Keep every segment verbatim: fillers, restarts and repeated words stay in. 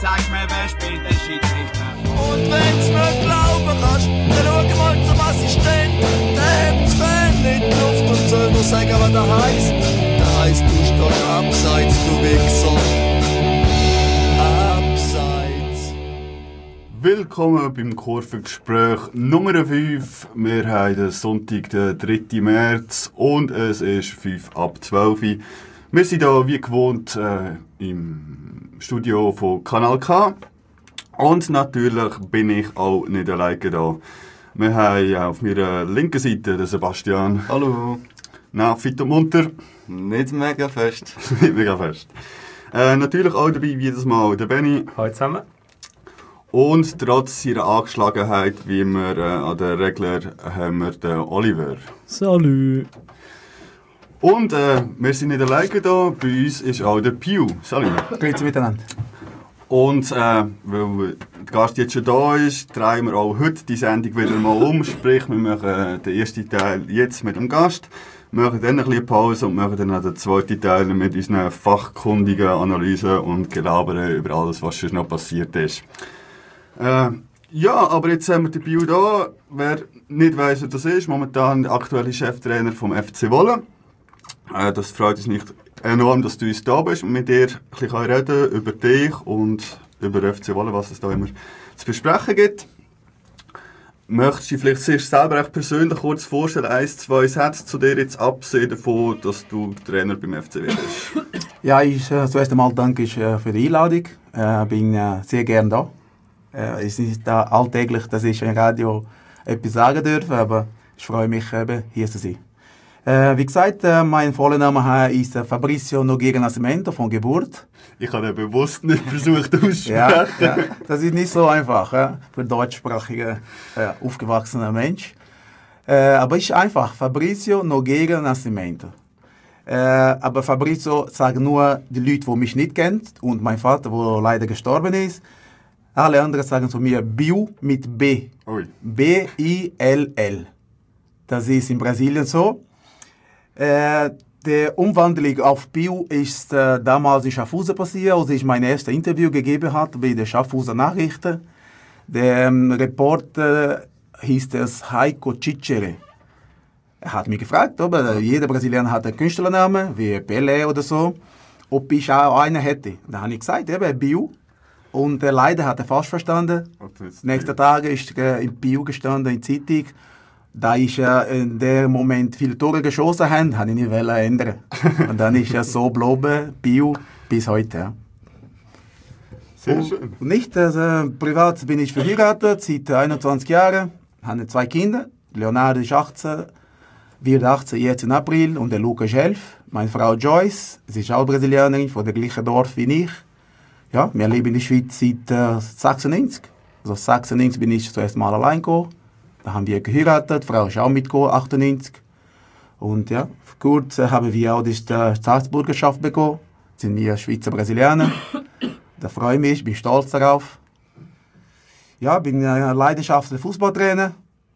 Sag mir, wer spielt den Schiedsrichter? Und wenn's nicht glauben kannst, dann schau mal zum Assistent. Der hebt das Fan in die Luft und soll nur sagen, was der heisst. Der heisst, du stehst abseits, du Wichser. Abseits. Willkommen beim Kurvengespräch Nummer fünf. Wir haben den Sonntag, den dritten März und es ist fünf ab zwölf. Wir sind hier wie gewohnt äh, im Studio von Kanal K. Und natürlich bin ich auch nicht alleine da. Wir haben auf meiner linken Seite den Sebastian. Hallo. Na, fit und munter? Nicht mega fest. Nicht mega fest. Äh, natürlich auch dabei, wie jedes Mal, der Benni. Hallo zusammen. Und trotz seiner Angeschlagenheit, wie immer äh, an den Regler, haben wir den Oliver. Salut. Und äh, wir sind nicht alleine da, bei uns ist auch der Piu. Salut. Grüezi miteinander. Und äh, weil der Gast jetzt schon da ist, drehen wir auch heute die Sendung wieder mal um. Sprich, wir machen äh, den ersten Teil jetzt mit dem Gast, machen dann ein bisschen Pause und machen dann auch den zweiten Teil mit unseren fachkundigen Analysen und Gelabern über alles, was schon noch passiert ist. Äh, ja, aber jetzt haben wir den Piu da. Wer nicht weiss, wer das ist, momentan der aktuelle Cheftrainer vom F C Wolle. Äh, das freut uns nicht enorm, dass du uns da bist und mit dir ein bisschen reden über dich und über F C Wolle, was es da immer zu besprechen gibt. Möchtest du vielleicht sich selber echt persönlich kurz vorstellen, ein, zwei Sätze zu dir jetzt absehen davon, dass du Trainer beim F C wirst? Ja, ich äh, zuerst einmal danke ich, äh, für die Einladung. Ich äh, bin äh, sehr gern da. Äh, es ist nicht da alltäglich, dass ich im Radio etwas sagen darf, aber ich freue mich, eben, hier zu sein. Äh, wie gesagt, äh, mein voller Name ist äh, Fabrizio Nogueira Nascimento von Geburt. Ich habe den bewusst nicht versucht auszusprechen. Ja, ja, das ist nicht so einfach äh, für einen deutschsprachigen, äh, aufgewachsenen Mensch. Äh, aber ist einfach, Fabrizio Nogueira Nascimento. Äh, aber Fabrizio sagt nur die Leute, die mich nicht kennen und mein Vater, der leider gestorben ist. Alle anderen sagen zu mir Bill mit B. Ui. B I L L. Das ist in Brasilien so. Äh, die Umwandlung auf Bill ist äh, damals in Schaffhausen passiert, als ich mein erstes Interview gegeben habe bei den Schaffhauser Nachrichten. Der ähm, Reporter hieß es Heiko Cicere. Er hat mich gefragt, ob äh, jeder Brasilianer hat einen Künstlernamen, wie Pelé oder so, ob ich auch einen hätte. Da habe ich gesagt, eben Bill. Und äh, leider hat er falsch verstanden. Nächsten Tag ist er äh, in Bill gestanden, in der Zeitung. Da ich äh, in dem Moment viele Tore geschossen habe, habe ich nicht ändern. Und dann ist er so geblieben, Bio, bis heute. Ja. Sehr schön. Und nicht, also, privat bin ich verheiratet, seit einundzwanzig Jahren, habe zwei Kinder. Leonardo ist achtzehn, wird achtzehn jetzt im April und der Luca ist elf. Meine Frau Joyce, sie ist auch Brasilianerin, von dem gleichen Dorf wie ich. Ja, wir leben in der Schweiz seit äh, sechsundneunzig. Also sechsundneunzig bin ich zuerst mal allein gekommen. Da haben wir geheiratet, die Frau ist auch mitgekommen, achtundneunzig. Und ja, kurz äh, haben wir auch die Staatsbürgerschaft bekommen. Sind wir Schweizer Brasilianer. Da freue ich mich, bin stolz darauf. Ja, bin ein leidenschaftlicher Fußballtrainer.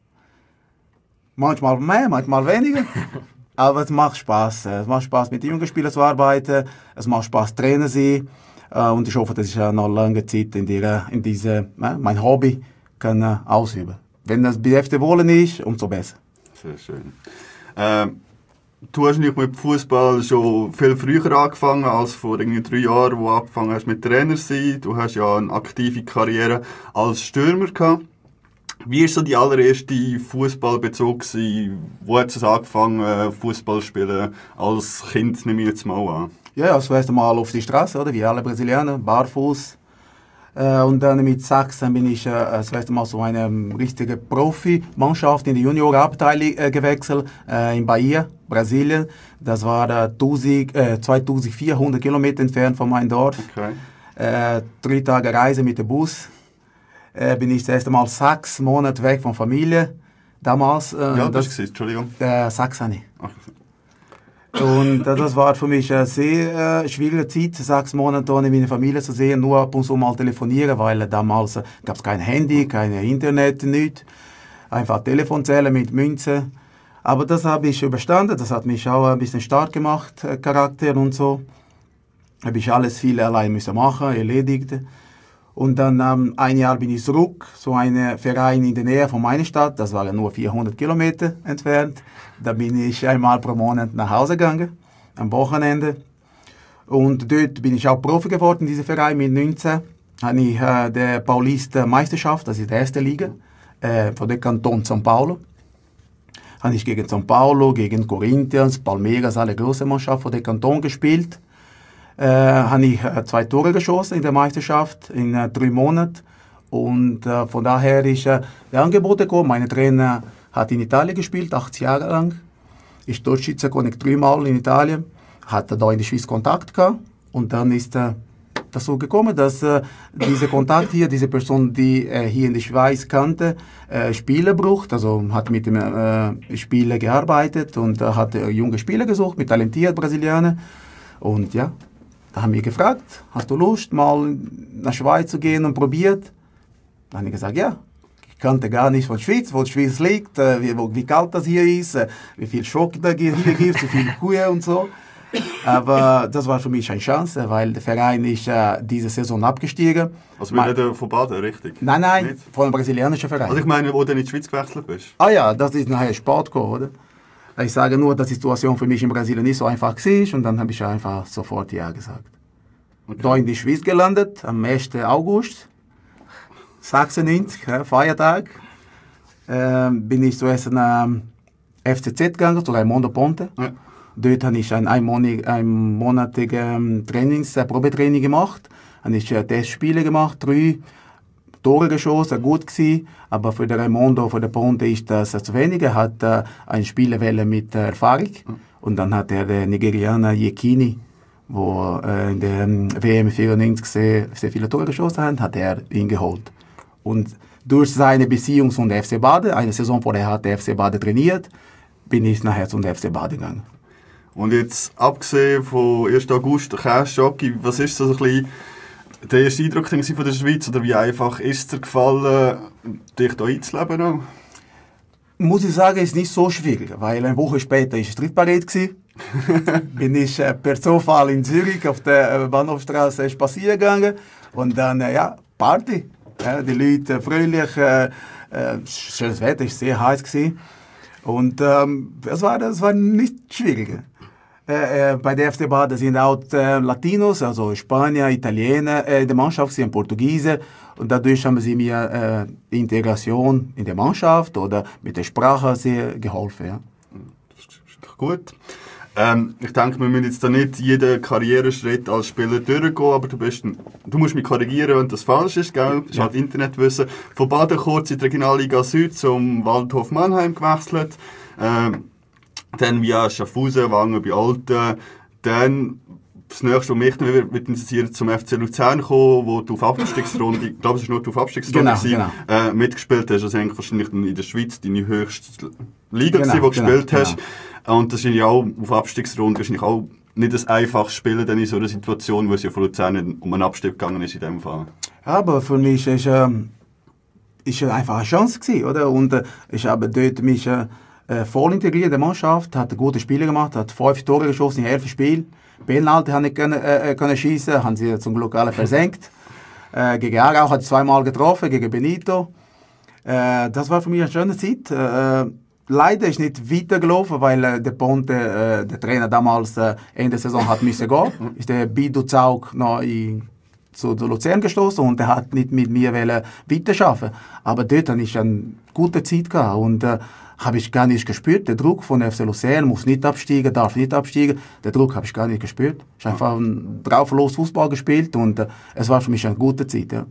Manchmal mehr, manchmal weniger. Aber es macht Spaß. Es macht Spaß, mit den jungen Spielern zu arbeiten. Es macht Spaß, Trainer zu sein. Und ich hoffe, dass ich noch lange Zeit in, die, in diese, äh, mein Hobby kann, äh, ausüben kann. Wenn das bei F C Wohlen ist, umso besser. Sehr schön. Ähm, du hast nicht mit Fußball schon viel früher angefangen als vor irgendwie drei Jahren, wo du angefangen hast mit Trainer zu sein. Du hast ja eine aktive Karriere als Stürmer gehabt. Wie war so die allererste Fußballbezug? Wo hat es angefangen, Fußball zu spielen? Als Kind nehme ich jetzt mal an. Ja, das erste Mal auf die Straße, oder? Wie alle Brasilianer, barfuß. Äh, und dann mit sechzehn bin ich äh, das erste Mal zu einer richtigen Profimannschaft in die Juniorabteilung äh, gewechselt, äh, in Bahia, Brasilien. Das war äh, tausend, äh, zweitausendvierhundert Kilometer entfernt von meinem Dorf. Okay. Äh, drei Tage Reise mit dem Bus. Äh, bin ich das erste Mal sechs Monate weg von Familie. Damals. Äh, ja, das, das war, Entschuldigung. Äh, sechzehn. Und das war für mich eine sehr äh, schwierige Zeit, sechs Monate ohne meine Familie zu sehen, nur ab und zu mal telefonieren, weil damals äh, gab es kein Handy, kein Internet, nichts. Einfach Telefonzellen mit Münzen. Aber das habe ich überstanden, das hat mich auch ein bisschen stark gemacht, äh, Charakter und so. Habe ich alles viel allein müssen machen, erledigt. Und dann ähm, ein Jahr bin ich zurück zu einem Verein in der Nähe von meiner Stadt. Das war nur vierhundert Kilometer entfernt. Da bin ich einmal pro Monat nach Hause gegangen, am Wochenende. Und dort bin ich auch Profi geworden in diesem Verein. Mit neunzehn habe ich äh, die Paulista Meisterschaft, das ist die erste Liga, äh, von dem Kanton São Paulo. Habe ich gegen São Paulo, gegen Corinthians, Palmeiras, alle großen Mannschaften von dem Kanton gespielt. Äh, habe ich äh, zwei Tore geschossen in der Meisterschaft in äh, drei Monaten. Und äh, von daher ist äh, der Angebot gekommen. Mein Trainer hat in Italien gespielt, achtzig Jahre lang. Ist Torschütze, konnte ich dreimal in Italien. Hatte da in der Schweiz Kontakt gehabt. Und dann ist äh, das so gekommen, dass äh, dieser Kontakt hier, diese Person, die äh, hier in der Schweiz kannte, äh, Spieler braucht. Also hat mit dem äh, Spieler gearbeitet und äh, hat äh, junge Spieler gesucht, mit talentierten Brasilianern. Und ja, da haben wir gefragt, hast du Lust, mal nach Schweiz zu gehen und probiert? Dann habe ich gesagt, ja. Ich kannte gar nicht von der Schweiz, wo die Schweiz liegt, äh, wie, wie kalt das hier ist, äh, wie viel Schock da hier gibt, wie viele Kühe und so. Aber das war für mich eine Chance, weil der Verein ist äh, diese Saison abgestiegen. Also wir reden von Baden, richtig? Nein, nein, Nicht? von einem brasilianischen Verein. Also ich meine, wo du in die Schweiz gewechselt bist? Ah ja, das ist nachher Sport gekommen, oder? Ich sage nur, dass die Situation für mich in Brasilien nicht so einfach war und dann habe ich einfach sofort Ja gesagt. Okay. Da in die Schweiz gelandet, am ersten August sechsundneunzig, ja, Feiertag, äh, bin ich zuerst nach F C Z gegangen, zu Raimundo Ponte. Ja. Dort habe ich ein einmonatiges Trainings, äh, Probetraining gemacht. Habe ich äh, Testspiele gemacht, drei Tore geschossen, gut gewesen. Aber für den Raimundo, für den Ponte ist das äh, zu wenig. Er hat äh, einen Spieler mit äh, Erfahrung. Mhm. Und dann hat er den Nigerianer Yekini, der äh, in der ähm, W M vierundneunzig sehr, sehr viele Tore geschossen hat, hat er ihn geholt. Und durch seine Beziehung zum F C Baden, eine Saison vorher hat der F C Baden trainiert, bin ich nachher zum F C Baden gegangen. Und jetzt, abgesehen vom ersten August, Käse-Jockey, was ist so ein bisschen der erste Eindruck von der Schweiz? Oder wie einfach ist es dir gefallen, dich hier einzuleben? Auch? Muss ich sagen, ist nicht so schwierig, weil eine Woche später war es Streitparade. Bin ich äh, per Zufall in Zürich auf der äh, Bahnhofstraße spazieren gegangen und dann, äh, ja, Party. Ja, die Leute äh, fröhlich, äh, äh, schönes Wetter, es war sehr heiß gewesen. Und ähm, das, war, das war nicht schwierig. Äh, äh, bei der F C Baden sind auch äh, Latinos, also Spanier, Italiener äh, in der Mannschaft, sind Portugiesen. Und dadurch haben sie mir äh, Integration in der Mannschaft oder mit der Sprache sehr geholfen. Ja. Das ist doch gut. Ähm, ich denke, wir müssen jetzt da nicht jeden Karriereschritt als Spieler durchgehen, aber du, bist ein, du musst mich korrigieren, wenn das falsch ist, gell? Das ist halt Internetwissen. Von Baden kurz in die Regionalliga Süd zum Waldhof Mannheim gewechselt. Ähm, dann via Schaffhausen, Wangen bei Alten. Dann das nächste, was mich wird interessieren, zum F C Luzern kommen, wo du auf Abstiegsrunde, ich glaube, es war nur auf Abstiegsrunde, genau, genau. Äh, mitgespielt hast. Also eigentlich wahrscheinlich in der Schweiz deine höchste Liga, genau, die du genau, gespielt hast. Genau. Und das ist ja auch auf Abstiegsrunde wahrscheinlich auch nicht das einfaches Spielen dann in so einer Situation, wo es ja von Luzern um einen Abstieg gegangen ist in dem Fall. Aber für mich ist es ähm, ist einfach eine Chance gewesen, oder? Und äh, ich habe dort mich äh, voll integriert in der Mannschaft, hat gute Spiele gemacht, hat fünf Tore geschossen in elf Spielen. Penalty haben nicht können, äh, können schießen, haben sie zum Glück alle versenkt. Äh, gegen Aarau hat zweimal getroffen, gegen Benito. Äh, das war für mich eine schöne Zeit. Äh, leider ist nicht weitergelaufen, weil äh, der Ponte, äh, der Trainer damals äh, Ende der Saison hat müssen gehen. Ist der Bidu Zaug noch in, zu, zu Luzern gestoßen und er hat nicht mit mir weiterarbeiten. Aber dort hatte ich eine gute Zeit gehabt und äh, habe ich gar nicht gespürt. Der Druck von F C Luzern muss nicht absteigen, darf nicht absteigen. Der Druck habe ich gar nicht gespürt. Ich habe einfach drauf los Fußball gespielt und äh, es war für mich eine gute Zeit. Ja,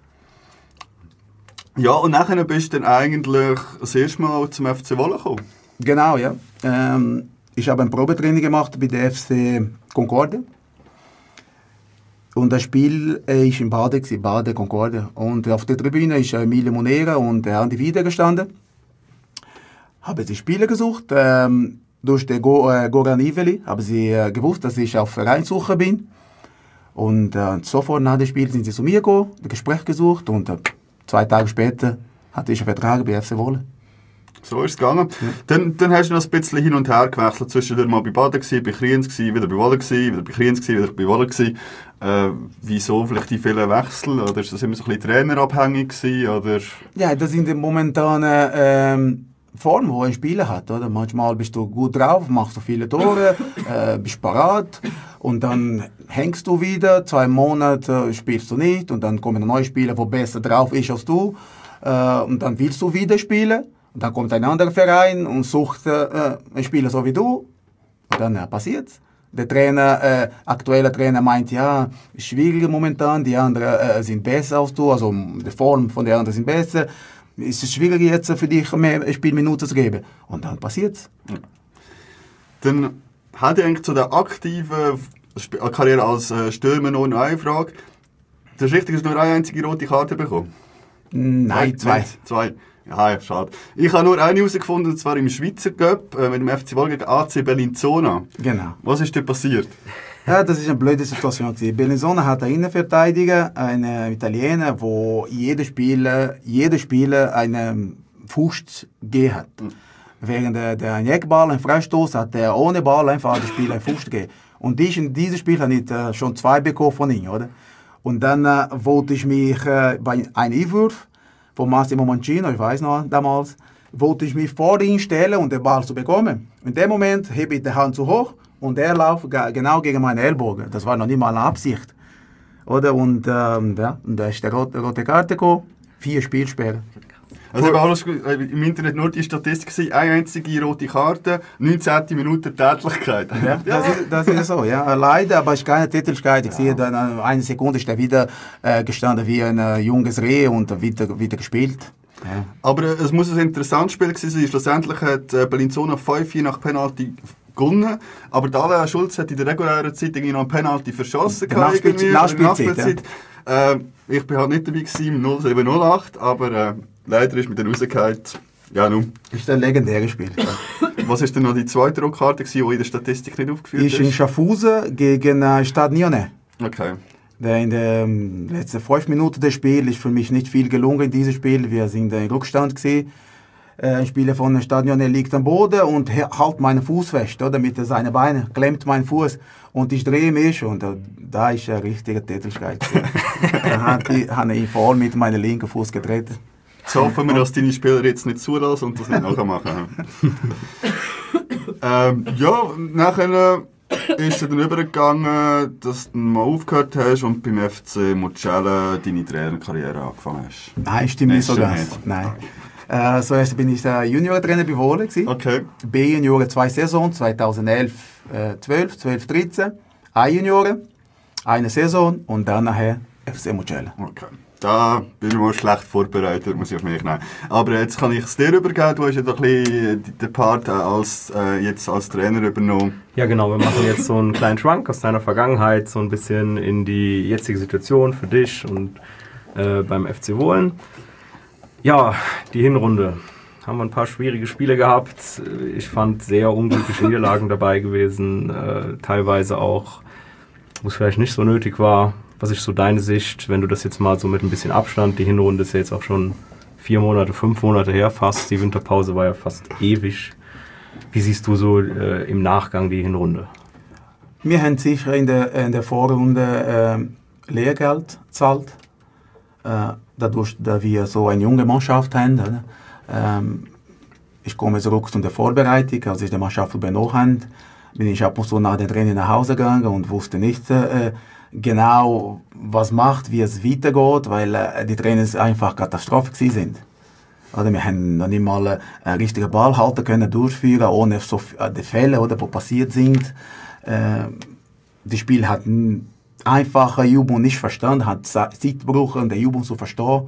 ja und nachher bist du dann eigentlich das erste Mal zum F C Wolle gekommen. Genau, ja. Ähm, ich habe ein Probetraining gemacht bei der F C Concorde. Und das Spiel war äh, in Baden, Baden Concorde. Und auf der Tribüne ist Emilio Monera und der Andi Wieder gestanden. Haben sie Spieler gesucht. Ähm, durch den Go, äh, Goran Iveli haben sie äh, gewusst, dass ich auf Vereinssuche bin. Und äh, sofort nach dem Spiel sind sie zu mir gekommen, ein Gespräch gesucht und äh, zwei Tage später hatte ich einen Vertrag bei F C Wolle. So ist es gegangen. Ja. Dann, dann hast du noch ein bisschen hin und her gewechselt. Zwischendurch mal bei Baden gewesen, bei Kriens gewesen, wieder bei Wohlen gewesen, wieder bei Kriens gewesen, wieder bei Wohlen gewesen. Äh, wieso vielleicht die vielen Wechsel? Oder ist das immer so ein bisschen trainerabhängig gewesen? Oder? Ja, das sind die momentanen ähm, Form, die ein Spieler hat. Oder? Manchmal bist du gut drauf, machst du viele Tore, äh, bist parat und dann hängst du wieder, zwei Monate spielst du nicht und dann kommen neue Spieler, der besser drauf ist als du äh, und dann willst du wieder spielen und dann kommt ein anderer Verein und sucht äh, einen Spieler so wie du und dann äh, passiert's. Der Trainer, äh, aktuelle Trainer meint, ja, ist schwieriger momentan, die anderen äh, sind besser als du, also die Form von der anderen sind besser. Ist es schwieriger jetzt für dich mehr Spielminuten zu geben? Und dann passiert's. Ja. Dann hat ich eigentlich zu der aktiven Karriere als äh, Stürmer noch eine Frage. Das ist richtig, hast du nur eine einzige rote Karte bekommen? Nein, zwei. Nicht, zwei. Ja, schade. Ich habe nur eine herausgefunden, und zwar im Schweizer Cup äh, mit dem F C Wohlen gegen A C Bellinzona. Genau. Was ist da passiert? Ja, das ist eine blöde Situation. Bellinzona hat einen Innenverteidiger, einen Italiener, wo jeder Spieler, jeder Spieler einen Fuß gegeben hat. Mhm. Während der, der ein Eckball, ein Freistoß, hat er ohne Ball einfach den Spieler einen Fuß gegeben. Und ich in diesem Spiel habe ich äh, schon zwei bekommen von ihm, oder? Und dann äh, wollte ich mich äh, bei einem Einwurf von Massimo Mancino, ich weiß noch damals, wollte ich mich vor ihn stellen und den Ball zu bekommen. In dem Moment hebe ich die Hand zu hoch und er läuft genau gegen meine Ellbogen. Das war noch nicht mal eine Absicht. Oder? Und, ähm, ja, und da ist die rote, rote Karte gekommen, vier Spielsperren. Also alles, im Internet nur die Statistik gewesen, eine einzige rote Karte, neunzehnte Minute Tätlichkeit. Ja, das, ist, das ist so, ja. Leider, aber es ist keine Tätlichkeit. Ich ja. sehe, dann eine Sekunde ist er wieder äh, gestanden wie ein äh, junges Reh und wieder, wieder gespielt. Ja. Aber äh, es muss ein interessantes Spiel gewesen sein. Schlussendlich hat äh, Bellinzona fünf vier nach Penalty gewonnen, aber Alain Schulz hat in der regulären Zeit irgendwie noch einen Penalty verschossen. Nachspielzeit. Nachspielzeit ja. äh, ich war halt nicht dabei gewesen, im null sieben null acht, aber äh, leider ist mit der rausgefallen. Ja, nun. Das ist ein legendäres Spiel. Was war denn noch die zweite Rotkarte, die in der Statistik nicht aufgeführt ist? Ist in Schaffhausen gegen äh, Stade Nyonnais. Okay. In den letzten fünf Minuten des Spiels ist für mich nicht viel gelungen in diesem Spiel. Wir sind in Rückstand gewesen. Ein Spieler von Stade Nyonnais liegt am Boden und hält meinen Fuß fest, oder? Mit seinen Beinen, klemmt meinen Fuß und ich drehe mich und da ist ein richtiger Tätlichkeit. Da hat ich, habe ich voll mit meinem linken Fuß getreten. Jetzt hoffen wir, dass deine Spieler jetzt nicht zulassen und das nicht nachher machen. ähm, ja, nachher ist es dann übergegangen, dass du mal aufgehört hast und beim F C Mucella deine Trainerkarriere angefangen hast. Nein, stimmt nicht so ganz. Nein. Äh, zuerst bin ich der Junior-Trainer bei Wohlen. Okay. B-Junioren zwei Saisons, zweitausendelf zwölf, zwölf dreizehn. A-Junioren, eine Saison und dann nachher F C Mucella. Okay. Da bin ich mal schlecht vorbereitet, muss ich auf mich nehmen. Aber jetzt kann ich es dir übergeben. Du hast ja doch ein bisschen den Part als, äh, jetzt als Trainer übernommen. Ja genau, wir machen jetzt so einen kleinen Schwank aus deiner Vergangenheit, so ein bisschen in die jetzige Situation für dich und äh, beim F C Wohlen. Ja, die Hinrunde. Haben wir ein paar schwierige Spiele gehabt. Ich fand sehr unglückliche Niederlagen dabei gewesen. Äh, teilweise auch, wo es vielleicht nicht so nötig war. Was ist so deine Sicht, wenn du das jetzt mal so mit ein bisschen Abstand, die Hinrunde ist ja jetzt auch schon vier Monate, fünf Monate her fast, die Winterpause war ja fast ewig. Wie siehst du so äh, im Nachgang die Hinrunde? Wir haben sicher in der, in der Vorrunde äh, Lehrgeld gezahlt, äh, dadurch, dass wir so eine junge Mannschaft haben. Ähm, ich komme zurück zu der Vorbereitung, als ich die Mannschaft übernommen habe, bin ich ab und zu nach dem Training nach Hause gegangen und wusste nicht, äh, genau was macht, wie es weitergeht, weil äh, die Trainings einfach Katastrophe gewesen sind. Oder wir haben noch nicht mal äh, einen richtigen Ball halten können, durchführen, ohne so äh, die Fälle, oder, die passiert sind. Äh, das Spiel hat einfach eine Übung nicht verstanden, hat Zeit gebraucht, um die Übung zu verstehen.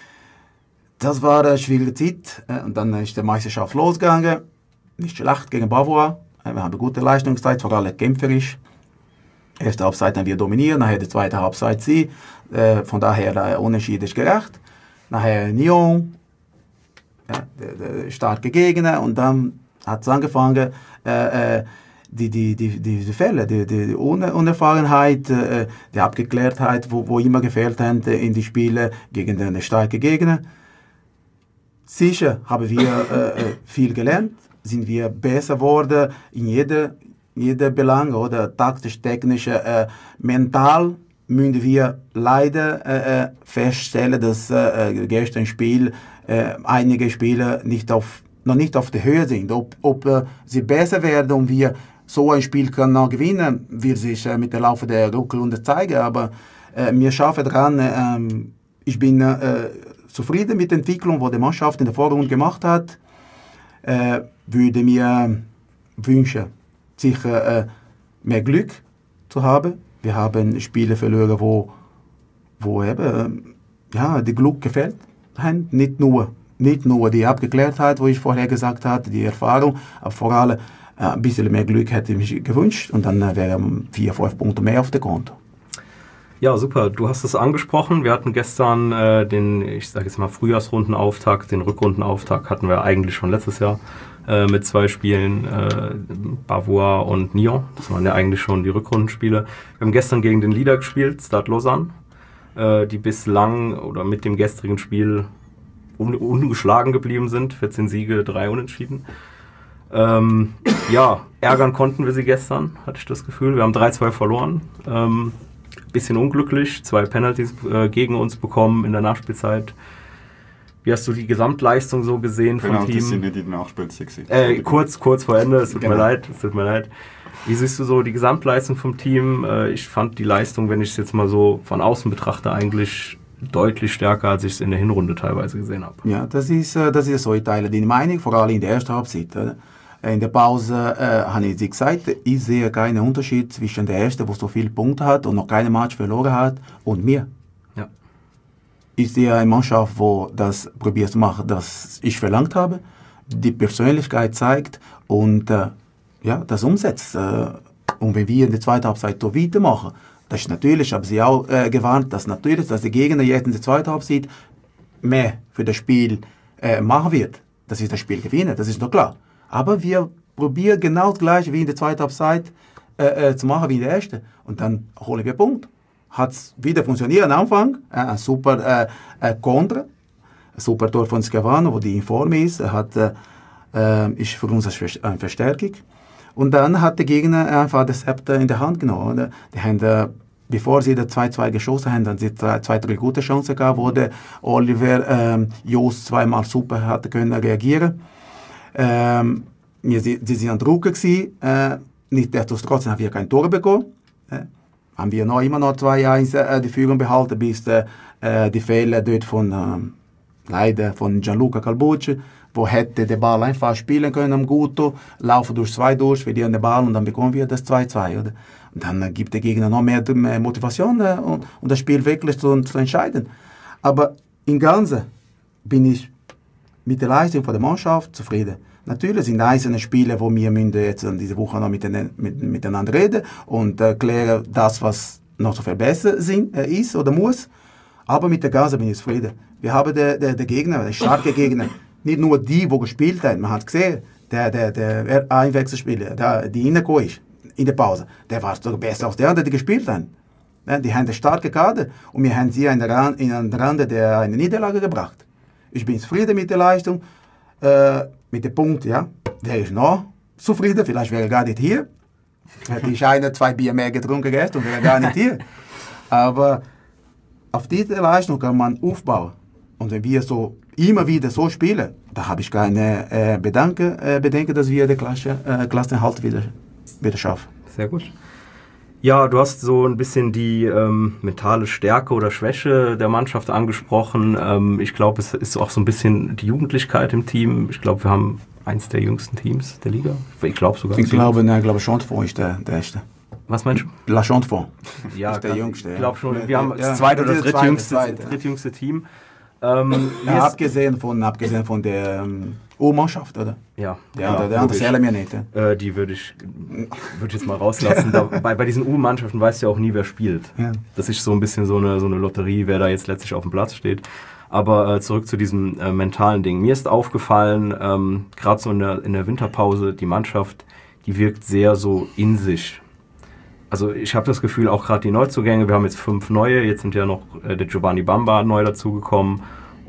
Das war eine schwierige Zeit. Äh, und dann ist die Meisterschaft losgegangen. Nicht schlecht gegen Bavois. Äh, wir haben eine gute Leistung gezeigt, vor allem kämpferisch. Erste Halbzeit haben wir dominiert, nachher die zweite Halbzeit sie. Äh, von daher der Unentschieden ist gerecht. Nachher Nyon, ja, der, der starke Gegner, und dann hat es angefangen, äh, äh, die, die, die, die, die Fälle, die, die Unerfahrenheit, äh, die Abgeklärtheit, wo, wo immer gefehlt haben in die Spiele gegen den starken Gegner. sicher haben wir äh, viel gelernt, sind wir besser geworden in jedem jeder Belang, oder taktisch, technisch, äh, mental müssen wir leider äh, feststellen, dass äh, gestern Spiel äh, einige Spieler nicht auf, noch nicht auf der Höhe sind. Ob, ob äh, sie besser werden und wir so ein Spiel können noch gewinnen, wird sich äh, mit der Laufe der Rückrunde zeigen. Aber äh, wir schaffen dran. Äh, ich bin äh, zufrieden mit der Entwicklung, die die Mannschaft in der Vorrunde gemacht hat. Äh, würde mir wünschen, sicher äh, mehr Glück zu haben. Wir haben Spiele verloren, wo, wo eben, äh, ja, die Glück gefällt haben. Nicht nur, nicht nur die Abgeklärtheit, wo ich vorher gesagt hatte, die Erfahrung, aber vor allem äh, ein bisschen mehr Glück hätte ich mir gewünscht und dann äh, wären vier, fünf Punkte mehr auf der Konto. Ja, super. Du hast es angesprochen. Wir hatten gestern äh, den, ich sage jetzt mal, Frühjahrsrundenauftakt. Den Rückrundenauftakt hatten wir eigentlich schon letztes Jahr äh, mit zwei Spielen, äh, Bavois und Nyon. Das waren ja eigentlich schon die Rückrundenspiele. Wir haben gestern gegen den Leader gespielt, Stade Lausanne, äh, die bislang oder mit dem gestrigen Spiel un- ungeschlagen geblieben sind. vierzehn Siege, drei Unentschieden. Ähm, ja, ärgern konnten wir sie gestern, hatte ich das Gefühl. Wir haben drei zwei verloren. Ähm, bisschen unglücklich, zwei Penalties äh, gegen uns bekommen in der Nachspielzeit. Wie hast du die Gesamtleistung so gesehen vom Penalties Team? sind nicht in der Nachspielzeit gewesen. Äh, kurz, kurz vor Ende, es tut Genau. mir leid, es tut mir leid. Wie siehst du so die Gesamtleistung vom Team? Äh, ich fand die Leistung, wenn ich es jetzt mal so von außen betrachte, eigentlich deutlich stärker, als ich es in der Hinrunde teilweise gesehen habe. Ja, das ist, äh, das ist so, ich teile die Meinung, vor allem in der ersten Halbzeit. Oder? In der Pause äh, habe ich sie gesagt, ich sehe keinen Unterschied zwischen der ersten, der so viele Punkte hat und noch keinen Match verloren hat, und mir. Ja. Ich sehe eine Mannschaft, die das probiert zu machen, das ich verlangt habe, die Persönlichkeit zeigt und äh, ja, das umsetzt. Äh, und wenn wir in der zweiten Halbzeit so weitermachen, das ist natürlich, habe sie auch äh, gewarnt, dass natürlich, dass der Gegner jetzt in der zweiten Halbzeit mehr für das Spiel äh, machen wird. Das ist das Spiel gewinnen, das ist doch klar. Aber wir probieren genau das Gleiche wie in der zweiten Halbzeit äh, äh, zu machen wie in der ersten. Und dann holen wir Punkt. Hat es wieder funktioniert am Anfang. Äh, ein super äh, äh, Konter. Ein super Tor von Scavano, wo die in Form ist. Er hat, äh, äh, ist für uns eine Verstärkung. Und dann hat der Gegner einfach das Zepter in der Hand genommen. Oder? Die haben, äh, bevor sie das zwei zwei geschossen haben, haben sie zwei, zwei drei gute Chancen gehabt, wo der Oliver äh, Jost zweimal super hatte können reagieren. Ähm, wir, sie, sie waren Druck gewesen, äh, nichtsdestotrotz haben wir kein Tor bekommen. Äh, haben wir noch immer noch zwei eins äh, die Führung behalten, bis äh, die Fehler dort von, äh, leider von Gianluca Calbucci, wo hätte den Ball einfach spielen können am Guto, laufen durch zwei durch, verlieren den Ball und dann bekommen wir das zwei zwei. Oder? Und dann äh, gibt der Gegner noch mehr, mehr Motivation äh, und, und das Spiel wirklich zu, zu entscheiden. Aber im Ganzen bin ich mit der Leistung von der Mannschaft zufrieden. Natürlich sind einzelne Spiele, wo wir jetzt diese Woche noch miteinander, mit, miteinander reden und erklären, das, was noch zu verbessern sind, äh, ist oder muss. Aber mit der Ganze bin ich zufrieden. Wir haben den, den, den Gegner, den starken Gegner, nicht nur die, die gespielt haben. Man hat gesehen, der, der, der Einwechselspieler, der, die reingekommen ist in der Pause, der war sogar besser als der, die gespielt haben. Ja, die haben eine starke Kader und wir haben sie in den Rande der eine Niederlage gebracht. Ich bin zufrieden mit der Leistung, äh, mit dem Punkt, ja. Der ist noch zufrieden, vielleicht wäre er gar nicht hier. Hätte ich eine, zwei Bier mehr getrunken gestern und wäre gar nicht hier. Aber auf diese Leistung kann man aufbauen. Und wenn wir so immer wieder so spielen, da habe ich keine äh, Bedanke, äh, Bedenken, dass wir den Klasse, äh, Klassenerhalt wieder, wieder schaffen. Sehr gut. Ja, du hast so ein bisschen die ähm, mentale Stärke oder Schwäche der Mannschaft angesprochen. Ähm, ich glaube, es ist auch so ein bisschen die Jugendlichkeit im Team. Ich glaube, wir haben eins der jüngsten Teams der Liga. Ich glaube sogar. Ich glaube, nein, ich glaube, Chantefond ist der, der erste. Was meinst du? La Chantefond Ja, ist der Jüngste. Ich glaube schon. Ja. Wir haben Ja, das zweite oder das das drittjüngste, zweite, zweite. drittjüngste Team. Ähm, Ja, mir ist- abgesehen von, abgesehen von der ähm, U-Mannschaft, oder? ja, Ja, der, der andere zählen wir nicht. Ja. Äh, die würde ich, würd ich jetzt mal rauslassen. Da, bei, bei diesen U-Mannschaften weißt du ja auch nie, wer spielt. Ja. Das ist so ein bisschen so eine, so eine Lotterie, wer da jetzt letztlich auf dem Platz steht. Aber äh, zurück zu diesem äh, mentalen Ding. Mir ist aufgefallen, ähm, gerade so in der, in der Winterpause, die Mannschaft, die wirkt sehr so in sich. Also ich habe das Gefühl, auch gerade die Neuzugänge, wir haben jetzt fünf neue, jetzt sind ja noch äh, der Giovanni Bamba neu dazugekommen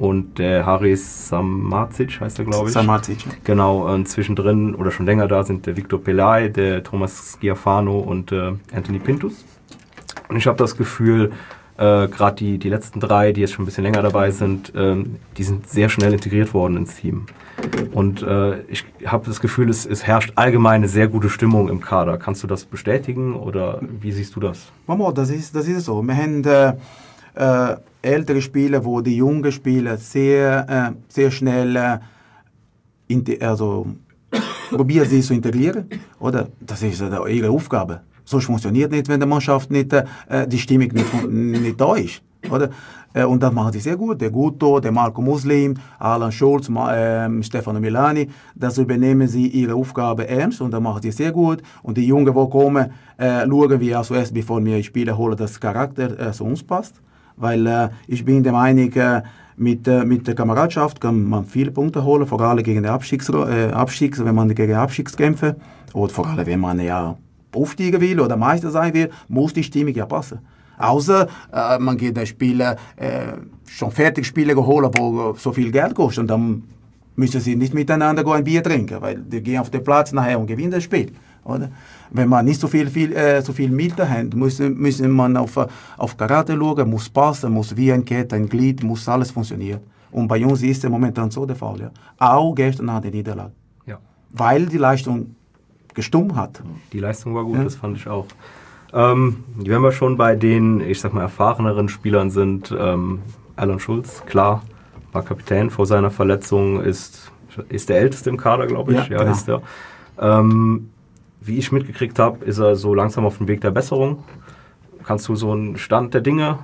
und der Haris Samacic heißt er, glaube ich. Samacic. Genau, und zwischendrin oder schon länger da sind der Victor Pelay, der Thomas Schiaffano und äh, Anthony Pintus. Und ich habe das Gefühl, äh, gerade die, die letzten drei, die jetzt schon ein bisschen länger dabei sind, ähm, die sind sehr schnell integriert worden ins Team. Und äh, ich habe das Gefühl, es, es herrscht allgemein eine sehr gute Stimmung im Kader. Kannst du das bestätigen oder wie siehst du das? Mama, das ist, das ist so. Wir haben äh, äh, ältere Spieler, wo die jungen Spieler sehr, äh, sehr schnell äh, inte- also, probieren sie zu integrieren. Oder? Das ist äh, ihre Aufgabe. Sonst funktioniert nicht, wenn der Mannschaft nicht, äh, die Stimmung nicht, nicht da ist. Oder? Äh, und das machen sie sehr gut. Der Guto, der Marco Muslim, Alan Schulz, Ma- äh, Stefano Milani, das übernehmen sie ihre Aufgabe ernst und das machen sie sehr gut. Und die Jungen, die kommen, äh, schauen wir auch zuerst, bevor wir Spieler holen, dass der Charakter äh, zu uns passt. Weil äh, ich bin der Meinung, äh, mit, äh, mit der Kameradschaft kann man viele Punkte holen, vor allem gegen den Abstiegs, äh, Abstiegs, wenn man gegen Abstiegs kämpft. Oder vor allem, wenn man ja aufsteigen will oder Meister sein will, muss die Stimmung ja passen. Außer äh, man geht den Spieler äh, schon fertig Spieler holen, die so viel Geld kosten. Und dann müssen sie nicht miteinander ein Bier trinken, weil die gehen auf den Platz nachher und gewinnen das Spiel. Oder? Wenn man nicht so viel, viel, äh, so viel Mittel hat, muss, müssen man auf, auf Charakter schauen, muss passen, muss wie ein Kette, ein Glied, muss alles funktionieren. Und bei uns ist es momentan so der Fall. Ja. Auch gestern nach der Niederlage. Ja. Weil die Leistung gestummt hat. Die Leistung war gut, Ja. das fand ich auch. Ähm, wenn wir schon bei den, ich sag mal, erfahreneren Spielern sind, ähm, Alan Schulz, klar, war Kapitän vor seiner Verletzung, ist, ist der Älteste im Kader, glaube ich. Ja, Ja, genau. ist er. Ähm, wie ich mitgekriegt habe, ist er so langsam auf dem Weg der Besserung. Kannst du so einen Stand der Dinge?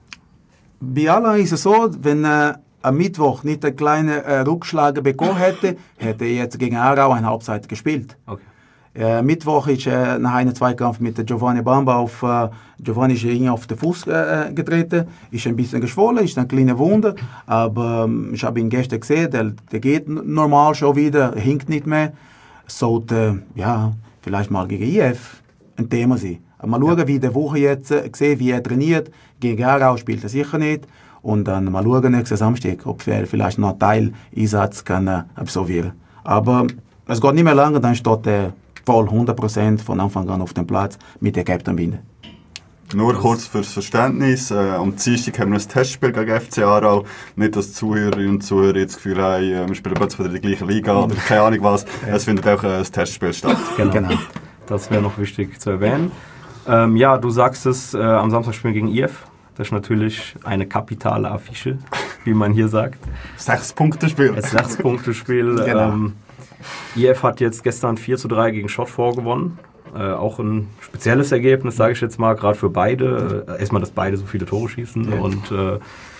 Bei Alan ist es so, wenn er am Mittwoch nicht einen kleinen äh, Rückschlag bekommen hätte, hätte er jetzt gegen Aarau eine Halbzeit gespielt. Okay. Äh, Mittwoch ist äh, nach einem Zweikampf mit der Giovanni Bamba auf äh, Giovanni ist ihm auf den Fuß äh, getreten, ist ein bisschen geschwollen, ist eine kleine Wunde, aber ähm, ich habe ihn gestern gesehen, der, der geht n- normal schon wieder, hinkt nicht mehr. Sollte ja vielleicht mal gegen I F ein Thema sein. Aber mal schauen, wie der Woche jetzt äh, sehen, wie er trainiert. Gegen Aarau spielt er sicher nicht. Und dann mal schauen nächsten Samstag, ob er vielleicht noch einen Teil Einsatz kann äh, absolvieren. Aber es geht nicht mehr lange, dann steht er voll hundert Prozent von Anfang an auf dem Platz mit der Captain-Binde. Nur kurz fürs Verständnis, äh, am Dienstag haben wir ein Testspiel gegen F C Aarau. Nicht, dass Zuhörerinnen und Zuhörer jetzt das Gefühl haben, äh, wir spielen plötzlich wieder die gleiche Liga oder keine Ahnung was. Es findet auch ein Testspiel statt. Genau. Genau. Das wäre noch wichtig zu erwähnen. Ähm, ja, du sagst es, äh, am Samstag spielen gegen I F. Das ist natürlich eine kapitale Affiche, wie man hier sagt. Sechs-Punkte-Spiel. Das Sechs-Punkte-Spiel. Genau. Ähm, I F hat jetzt gestern vier zu drei gegen Schott gewonnen. Äh, auch ein spezielles Ergebnis, sage ich jetzt mal, gerade für beide. Äh, erstmal, dass beide so viele Tore schießen. Ja. Und äh,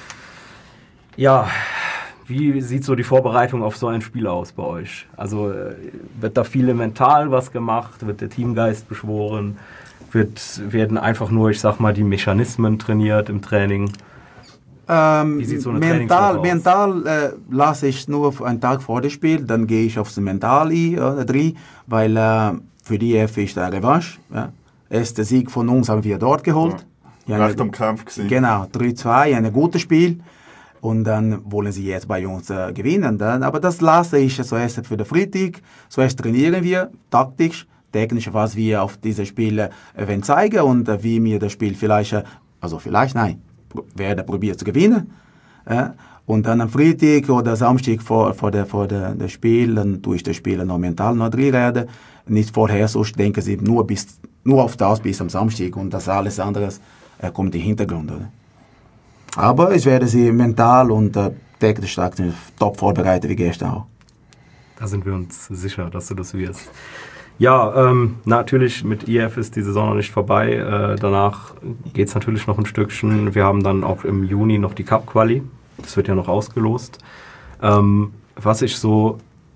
ja, wie sieht so die Vorbereitung auf so ein Spiel aus bei euch? Also äh, wird da viel mental was gemacht? Wird der Teamgeist beschworen? Wird, werden einfach nur, ich sag mal, die Mechanismen trainiert im Training? Ähm, Wie sieht so eine mental Trainingswoche aus? mental äh, lasse ich nur einen Tag vor dem Spiel, dann gehe ich aufs Mental ein, oder, drin, weil äh, für die I F ist der Revanche. Ja. Erster Sieg von uns haben wir dort geholt. Ja, Recht am Kampf gewesen. Genau, drei zwei, ein gutes Spiel. Und dann wollen sie jetzt bei uns äh, gewinnen. Dann. Aber das lasse ich zuerst für den Freitag. Zuerst trainieren wir, taktisch, technisch, was wir auf diese Spiele äh, wollen zeigen und äh, wie wir das Spiel vielleicht, äh, also vielleicht, nein, pro- werden probieren zu gewinnen. Äh, und dann am Freitag oder Samstag vor, vor der, vor der, der Spiel, dann tue ich das Spiel noch mental noch drin reden. Nicht vorher, sonst denken sie nur, bis, nur auf das bis am Samstag und das alles andere äh, kommt im Hintergrund. Oder? Aber ich werde sie mental und äh, technisch top vorbereiten wie gestern auch. Da sind wir uns sicher, dass du das wirst. Ja, ähm, natürlich mit I F ist die Saison noch nicht vorbei. Äh, danach geht es natürlich noch ein Stückchen. Wir haben dann auch im Juni noch die Cup-Quali. Das wird ja noch ausgelost. Ähm, was ich so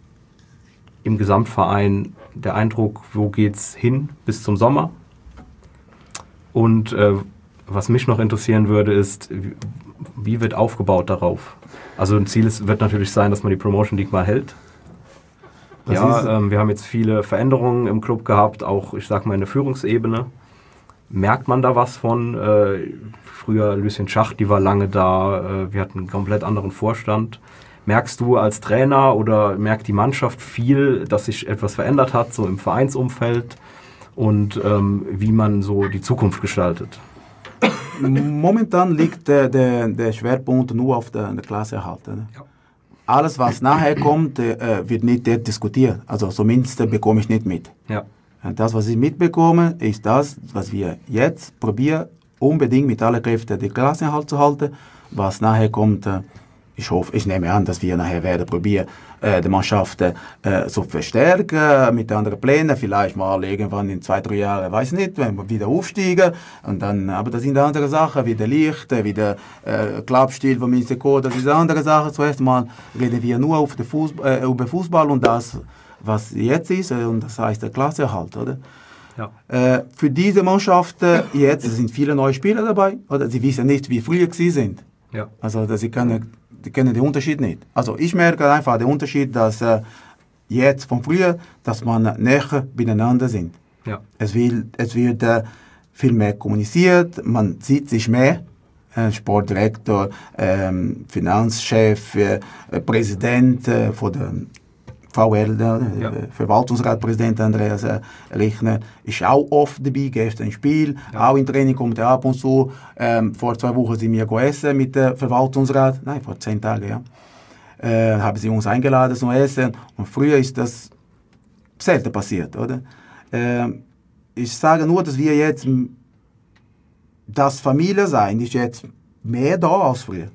im Gesamtverein, der Eindruck, wo geht's hin bis zum Sommer? Und äh, was mich noch interessieren würde, ist, wie, wie wird aufgebaut darauf? Also ein Ziel ist, wird natürlich sein, dass man die Promotion League mal hält. Das ist- Ja, ähm, wir haben jetzt viele Veränderungen im Club gehabt, auch ich sag mal in der Führungsebene. Merkt man da was von? Äh, früher Lucien Schacht, die war lange da, äh, wir hatten einen komplett anderen Vorstand. Merkst du als Trainer oder merkt die Mannschaft viel, dass sich etwas verändert hat, so im Vereinsumfeld und ähm, wie man so die Zukunft gestaltet? Momentan liegt der, der, der Schwerpunkt nur auf der, der Klassenerhalt. Ne? Ja. Alles, was nachher kommt, äh, wird nicht dort diskutiert. Also zumindest äh, bekomme ich nicht mit. Ja. Das, was ich mitbekomme, ist das, was wir jetzt probieren, unbedingt mit aller Kräfte die Klassenerhalt zu halten. Was nachher kommt, äh, ich hoffe, ich nehme an, dass wir nachher werden probieren, äh, die Mannschaft äh, zu verstärken mit anderen Plänen. Vielleicht mal irgendwann in zwei, drei Jahren, weiß nicht, wenn wir wieder aufsteigen. Und dann, aber das sind andere Sachen, wie der Licht, wie der äh, Klappstil von Minster, das sind andere Sachen. Zuerst mal reden wir nur auf den Fußball, äh, über Fußball und das, was jetzt ist, äh, und das heißt der Klassenerhalt, oder? Ja. Äh, für diese Mannschaften jetzt sind viele neue Spieler dabei, oder? Sie wissen nicht, wie früher sie sind. Ja. Also, dass sie können Die kennen den Unterschied nicht. Also ich merke einfach den Unterschied, dass äh, jetzt von früher, dass man näher beieinander sind. Ja. Es, will, es wird äh, viel mehr kommuniziert, man sieht sich mehr. Äh, Sportdirektor, ähm, Finanzchef, äh, Präsident äh, von der V L, der ja. Verwaltungsratpräsident Andreas äh, Richner, ist auch oft dabei, gestern ein Spiel, ja. auch im Training kommt er ab und zu. Ähm, vor zwei Wochen sind wir essen mit dem Verwaltungsrat, nein, vor zehn Tagen, ja. Äh, haben sie uns eingeladen zum Essen und früher ist das selten passiert, oder? Äh, ich sage nur, dass wir jetzt, das Familie sein ist jetzt mehr da als früher.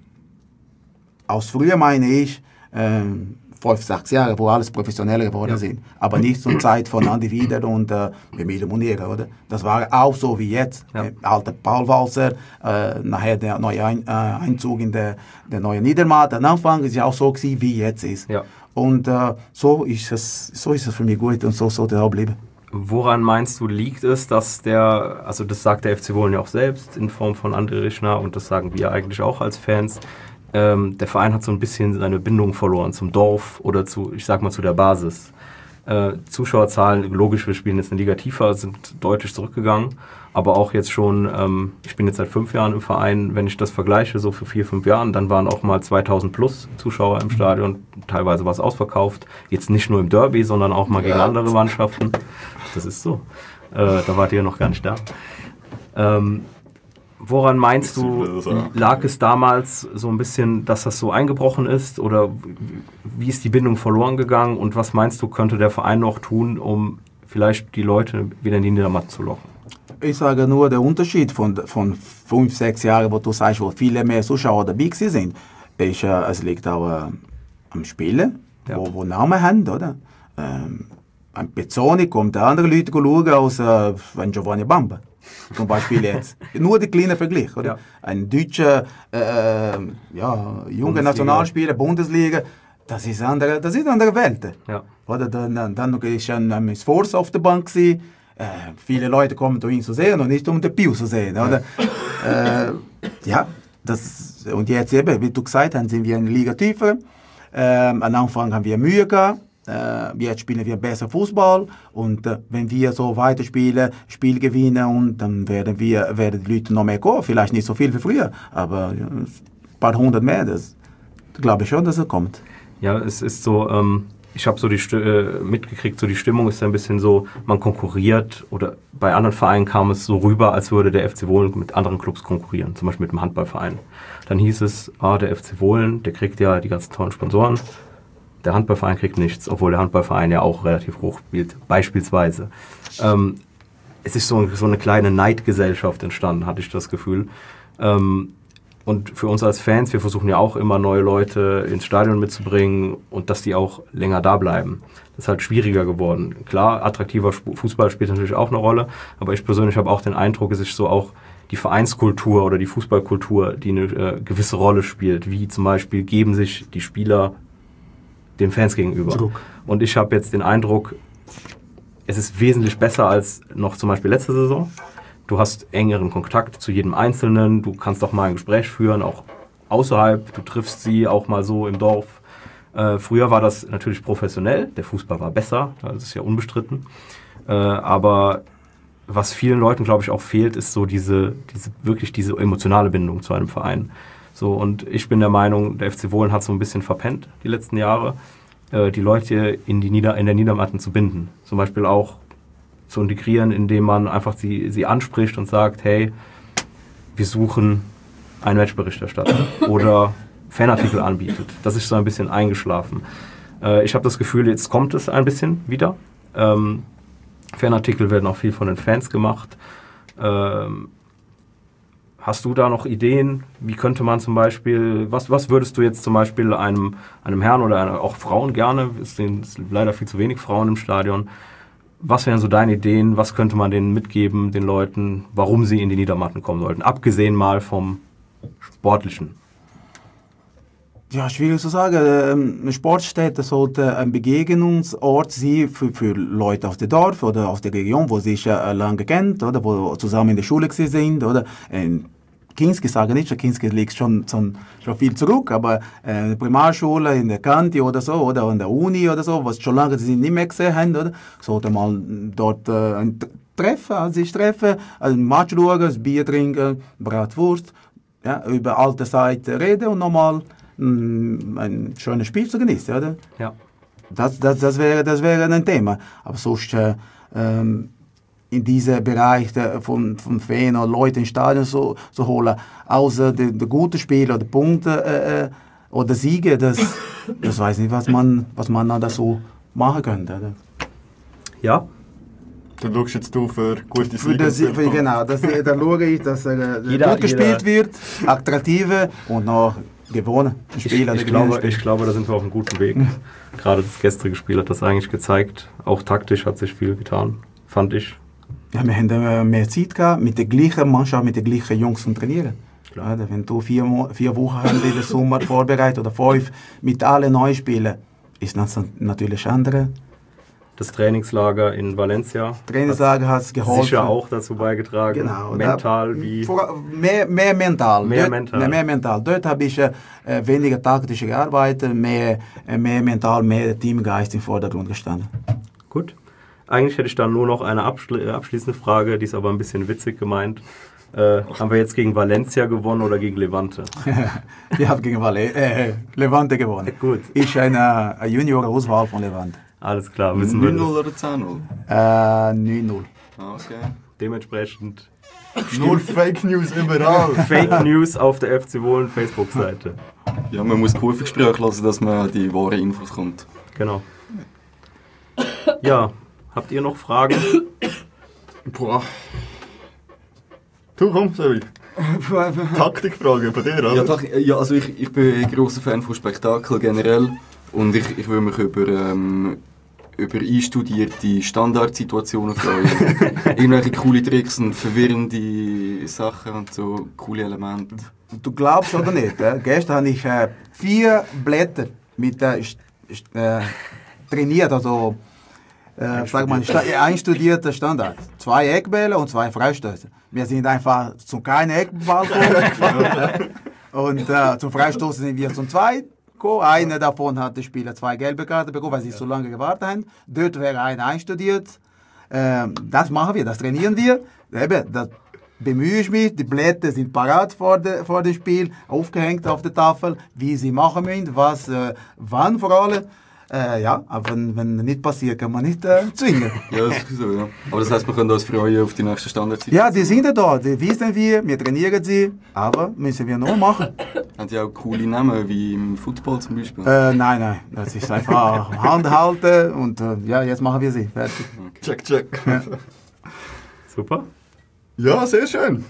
Aus früher meine ich, äh, fünf, sechs Jahre, wo alles professioneller geworden ja. sind. Aber nicht zur Zeit von Andi Wieder und äh, Emilio Munira, oder? Das war auch so wie jetzt. Ja. Äh, alter Paul Walser, äh, nachher der neue Ein, äh, Einzug in der, der neue Niedermatt. Am Anfang ist ja auch so gewesen, wie jetzt ist. Ja. Und äh, so ist es, so ist es für mich gut und so sollte es auch bleiben. Woran meinst du, liegt es, dass der, also das sagt der F C Wohlen ja auch selbst in Form von André Richner und das sagen wir eigentlich auch als Fans, Ähm, der Verein hat so ein bisschen seine Bindung verloren zum Dorf oder zu, ich sag mal, zu der Basis. Äh, Zuschauerzahlen, logisch, wir spielen jetzt eine Liga tiefer, sind deutlich zurückgegangen, aber auch jetzt schon, ähm, ich bin jetzt seit fünf Jahren im Verein, wenn ich das vergleiche, so für vier, fünf Jahren, dann waren auch mal zweitausend plus Zuschauer im Stadion, teilweise war es ausverkauft, jetzt nicht nur im Derby, sondern auch mal gegen andere Mannschaften. Das ist so. Äh, da wart ihr noch gar nicht da. Ähm, Woran meinst du, lag es damals so ein bisschen, dass das so eingebrochen ist oder wie ist die Bindung verloren gegangen und was meinst du, könnte der Verein noch tun, um vielleicht die Leute wieder in die Niedermatt zu locken? Ich sage nur, der Unterschied von, von fünf, sechs Jahren, wo du sagst, wo viele mehr Zuschauer dabei sind, ist, äh, es liegt auch äh, am Spielen, ja. wo, wo Namen haben, oder? Ähm, ein Pezzoni kommt andere Leute schauen als äh, ein Giovanni Bamba. Zum Beispiel jetzt. Nur der kleine Vergleich, oder? Ja. Ein deutscher äh, ja, junger Nationalspieler, Bundesliga, das ist andere, das ist andere Welt. Ja. Oder dann, dann ist ein, ein Sforza auf der Bank gewesen. Äh, viele Leute kommen um ihn zu sehen und nicht um den Pius zu sehen, oder? Ja. Äh, ja, das, und jetzt eben, wie du gesagt hast, sind wir in der Liga tiefer. Äh, am Anfang haben wir Mühe gehabt. Uh, jetzt spielen wir besser Fußball und uh, wenn wir so weiterspielen, Spiel gewinnen und dann werden wir werden die Leute noch mehr kommen. Vielleicht nicht so viel wie früher, aber ja, ein paar hundert mehr. Das glaube ich schon, dass es kommt. Ja, es ist so. Ähm, ich habe so die Sti- äh, mitgekriegt, so die Stimmung ist ein bisschen so, man konkurriert oder bei anderen Vereinen kam es so rüber, als würde der F C Wohlen mit anderen Clubs konkurrieren, zum Beispiel mit dem Handballverein. Dann hieß es, ah, der F C Wohlen, der kriegt ja die ganzen tollen Sponsoren. Der Handballverein kriegt nichts, obwohl der Handballverein ja auch relativ hoch spielt, beispielsweise. Ähm, es ist so, so eine kleine Neidgesellschaft entstanden, hatte ich das Gefühl. Ähm, und für uns als Fans, wir versuchen ja auch immer neue Leute ins Stadion mitzubringen und dass die auch länger da bleiben. Das ist halt schwieriger geworden. Klar, attraktiver Fußball spielt natürlich auch eine Rolle, aber ich persönlich habe auch den Eindruck, es ist so auch die Vereinskultur oder die Fußballkultur, die eine äh, gewisse Rolle spielt, wie zum Beispiel geben sich die Spieler den Fans gegenüber. Druck. Und ich habe jetzt den Eindruck, es ist wesentlich besser als noch zum Beispiel letzte Saison. Du hast engeren Kontakt zu jedem Einzelnen, du kannst auch mal ein Gespräch führen, auch außerhalb, du triffst sie auch mal so im Dorf. Äh, früher war das natürlich professionell, der Fußball war besser, das ist ja unbestritten. Äh, aber was vielen Leuten, glaube ich, auch fehlt, ist so diese, diese wirklich diese emotionale Bindung zu einem Verein. So, und ich bin der Meinung, der F C Wohlen hat so ein bisschen verpennt die letzten Jahre, äh, die Leute in, die Nieder-, in der Niedermatten zu binden. Zum Beispiel auch zu integrieren, indem man einfach sie, sie anspricht und sagt, hey, wir suchen einen Matchberichterstatter oder Fanartikel anbietet. Das ist so ein bisschen eingeschlafen. Äh, ich habe das Gefühl, jetzt kommt es ein bisschen wieder. Ähm, Fanartikel werden auch viel von den Fans gemacht. Ähm, hast du da noch Ideen? Wie könnte man zum Beispiel, was, was würdest du jetzt zum Beispiel einem, einem Herrn oder einer, auch Frauen gerne, es sind leider viel zu wenig Frauen im Stadion, was wären so deine Ideen, was könnte man denen mitgeben, den Leuten, warum sie in die Niedermatten kommen sollten, abgesehen mal vom Sportlichen? Ja, schwierig zu sagen. Eine Sportstätte sollte ein Begegnungsort sein für, für Leute aus dem Dorf oder aus der Region, wo sie sich äh, lange kennt oder wo zusammen in der Schule sind. Oder in Kinski sage nicht, Kinski liegt schon, schon, schon viel zurück, aber äh, eine Primarschule in der Kante oder so oder an der Uni oder so, was schon lange sie nicht mehr gesehen haben, oder sollte man dort äh, ein treffen, sich treffen, ein Match schauen, ein Bier trinken, Bratwurst, ja, über alte Zeiten reden und nochmal ein schönes Spiel zu genießen, oder? Ja. Das, das, das, wäre, das wäre ein Thema. Aber sonst äh, ähm, in diesem Bereich der, von, von Fan oder Leute ins Stadion zu, zu holen, außer der de guten Spiele oder Punkte äh, oder Siege, das, das weiß nicht, was man, was man da so machen könnte. Oder? Ja. Du schaust jetzt du für gute Für das, Siege. für, genau, das, da schaue ich, dass äh, Jeder- gut gespielt jeder- wird, attraktive und noch gewonnen. Ich, Spieler, ich, die glaube, gewinnen. ich glaube, da sind wir auf einem guten Weg. Gerade das gestrige Spiel hat das eigentlich gezeigt. Auch taktisch hat sich viel getan, fand ich. Ja, wir haben äh, mehr Zeit gehabt, mit der gleichen Mannschaft, mit den gleichen Jungs zu trainieren. Klar. Ja, wenn du vier, Mo- vier Wochen in den Sommer vorbereitet oder fünf mit allen neuen Spielen, ist das natürlich andere. Das Trainingslager in Valencia Trainingslager hat es hat geholfen. sicher auch dazu beigetragen. Genau. Mental da, wie... vor, mehr, mehr mental. Mehr Dort, mental. Mehr, mehr mental. Dort habe ich äh, weniger taktisch gearbeitet, mehr, äh, mehr mental, mehr Teamgeist im Vordergrund gestanden. Gut. Eigentlich hätte ich dann nur noch eine abschli- abschließende Frage, die ist aber ein bisschen witzig gemeint. Äh, haben wir jetzt gegen Valencia gewonnen oder gegen Levante? Wir haben gegen Vale äh, Levante gewonnen. Gut. Ich eine, eine Junior-Auswahl von Levante. Alles klar, wissen wir neun null das. oder zehn null? Äh, neun null. Ah, okay. Dementsprechend Null Fake News überall. Fake News auf der F C Wohlen Facebook-Seite. Ja, man muss Kurvengespräche lassen, dass man an die wahren Infos kommt. Genau. Ja, habt ihr noch Fragen? Boah. Du komm, Sevi. Taktikfrage von dir, oder? Ja, doch, ja, also ich, ich bin ein grosser Fan von Spektakel generell und ich, ich will mich über, ähm, über einstudierte Standardsituationen freuen. Irgendwelche coole Tricks und verwirrende Sachen und so coole Elemente. Du glaubst oder nicht, äh? Gestern habe ich äh, vier Blätter mit äh, st- st- äh, trainiert, also äh, sag mal, sta- einstudierter Standard. Zwei Eckbälle und zwei Freistöße. Wir sind einfach zu keinem Eckball gekommen. Und äh, zum Freistoßen sind wir zum Zweiten gekommen. Einer davon hat der Spieler zwei gelbe Karten bekommen, weil sie so lange gewartet haben. Dort wäre einer einstudiert. Ähm, das machen wir, das trainieren wir. Eben, das bemühe ich mich. Die Blätter sind parat vor, de, vor dem Spiel, aufgehängt auf der Tafel, wie sie machen müssen, was, äh, wann vor allem. Äh, ja, aber wenn, wenn nicht passiert, kann man nicht äh, zwingen. Ja, das ist so, ja. Aber das heisst, wir können uns freuen auf die nächste Standardzeit. Ja, die sind ja da, die wissen wir, wir trainieren sie, aber müssen wir noch machen. Haben die auch coole Namen, wie im Football zum Beispiel? Äh, nein, nein, das ist einfach Hand halten und äh, ja, jetzt machen wir sie, fertig. Check, check. Ja. Super. Ja, sehr schön.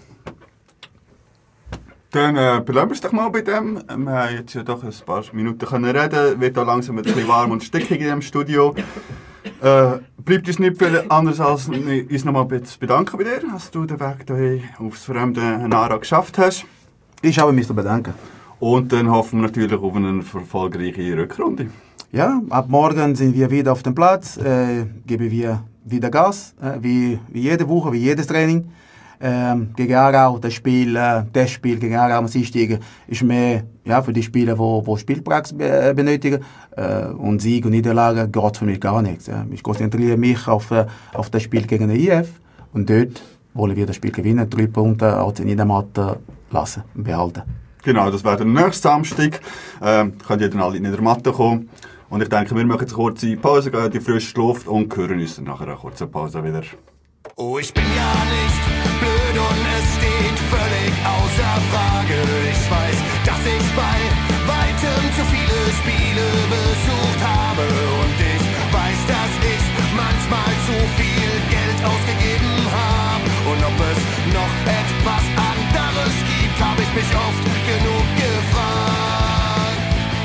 Dann äh, bleiben wir es doch mal bei dem. Wir haben jetzt ja doch ein paar Minuten können reden. Wird auch langsam ein bisschen warm und stickig in dem Studio. Äh, bleibt uns nicht viel anderes als uns nochmal zu bedanken bei dir, dass du den Weg dahin aufs fremde Nara geschafft hast. Ich habe mich zu bedanken. Und dann hoffen wir natürlich auf eine erfolgreiche Rückrunde. Ja, ab morgen sind wir wieder auf dem Platz, äh, geben wir wieder Gas, äh, wie, wie jede Woche, wie jedes Training. Ähm, gegen Aarau, das Spiel, äh, das Spiel gegen Aarau am Dienstag ist mehr ja, für die Spieler, die, die Spielpraxis be- benötigen. Äh, und Sieg und Niederlage geht für mich gar nichts. Ja. Ich konzentriere mich auf, äh, auf das Spiel gegen den I F Und dort wollen wir das Spiel gewinnen, drei Punkte auch in der Matte lassen und behalten. Genau, das wäre der nächste Samstag. Ähm, könnt ihr dann alle in der Matte kommen. Und ich denke, wir machen jetzt eine kurze Pause, gehen in die frische Luft und hören uns dann nachher eine kurze Pause wieder. Oh, ich bin ja nicht blöd und es steht völlig außer Frage. Ich weiß, dass ich bei weitem zu viele Spiele besucht habe. Und ich weiß, dass ich manchmal zu viel Geld ausgegeben habe. Und ob es noch etwas anderes gibt, habe ich mich oft genug gefragt.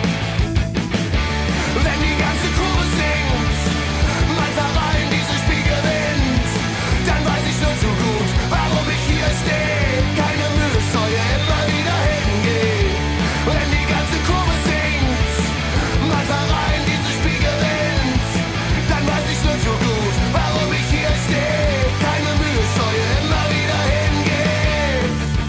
Wenn die ganze Kurve singt, mein Verein dieses Spiel gewinnt, dann weiß ich nur zu gut, warum ich hier stehe. Keine Mühe, soll immer wieder hingehen. Wenn die ganze Kurve singt, mein Verein dieses Spiel gewinnt, dann weiß ich nur zu gut, warum ich hier stehe. Keine Mühe, soll immer wieder hingehen.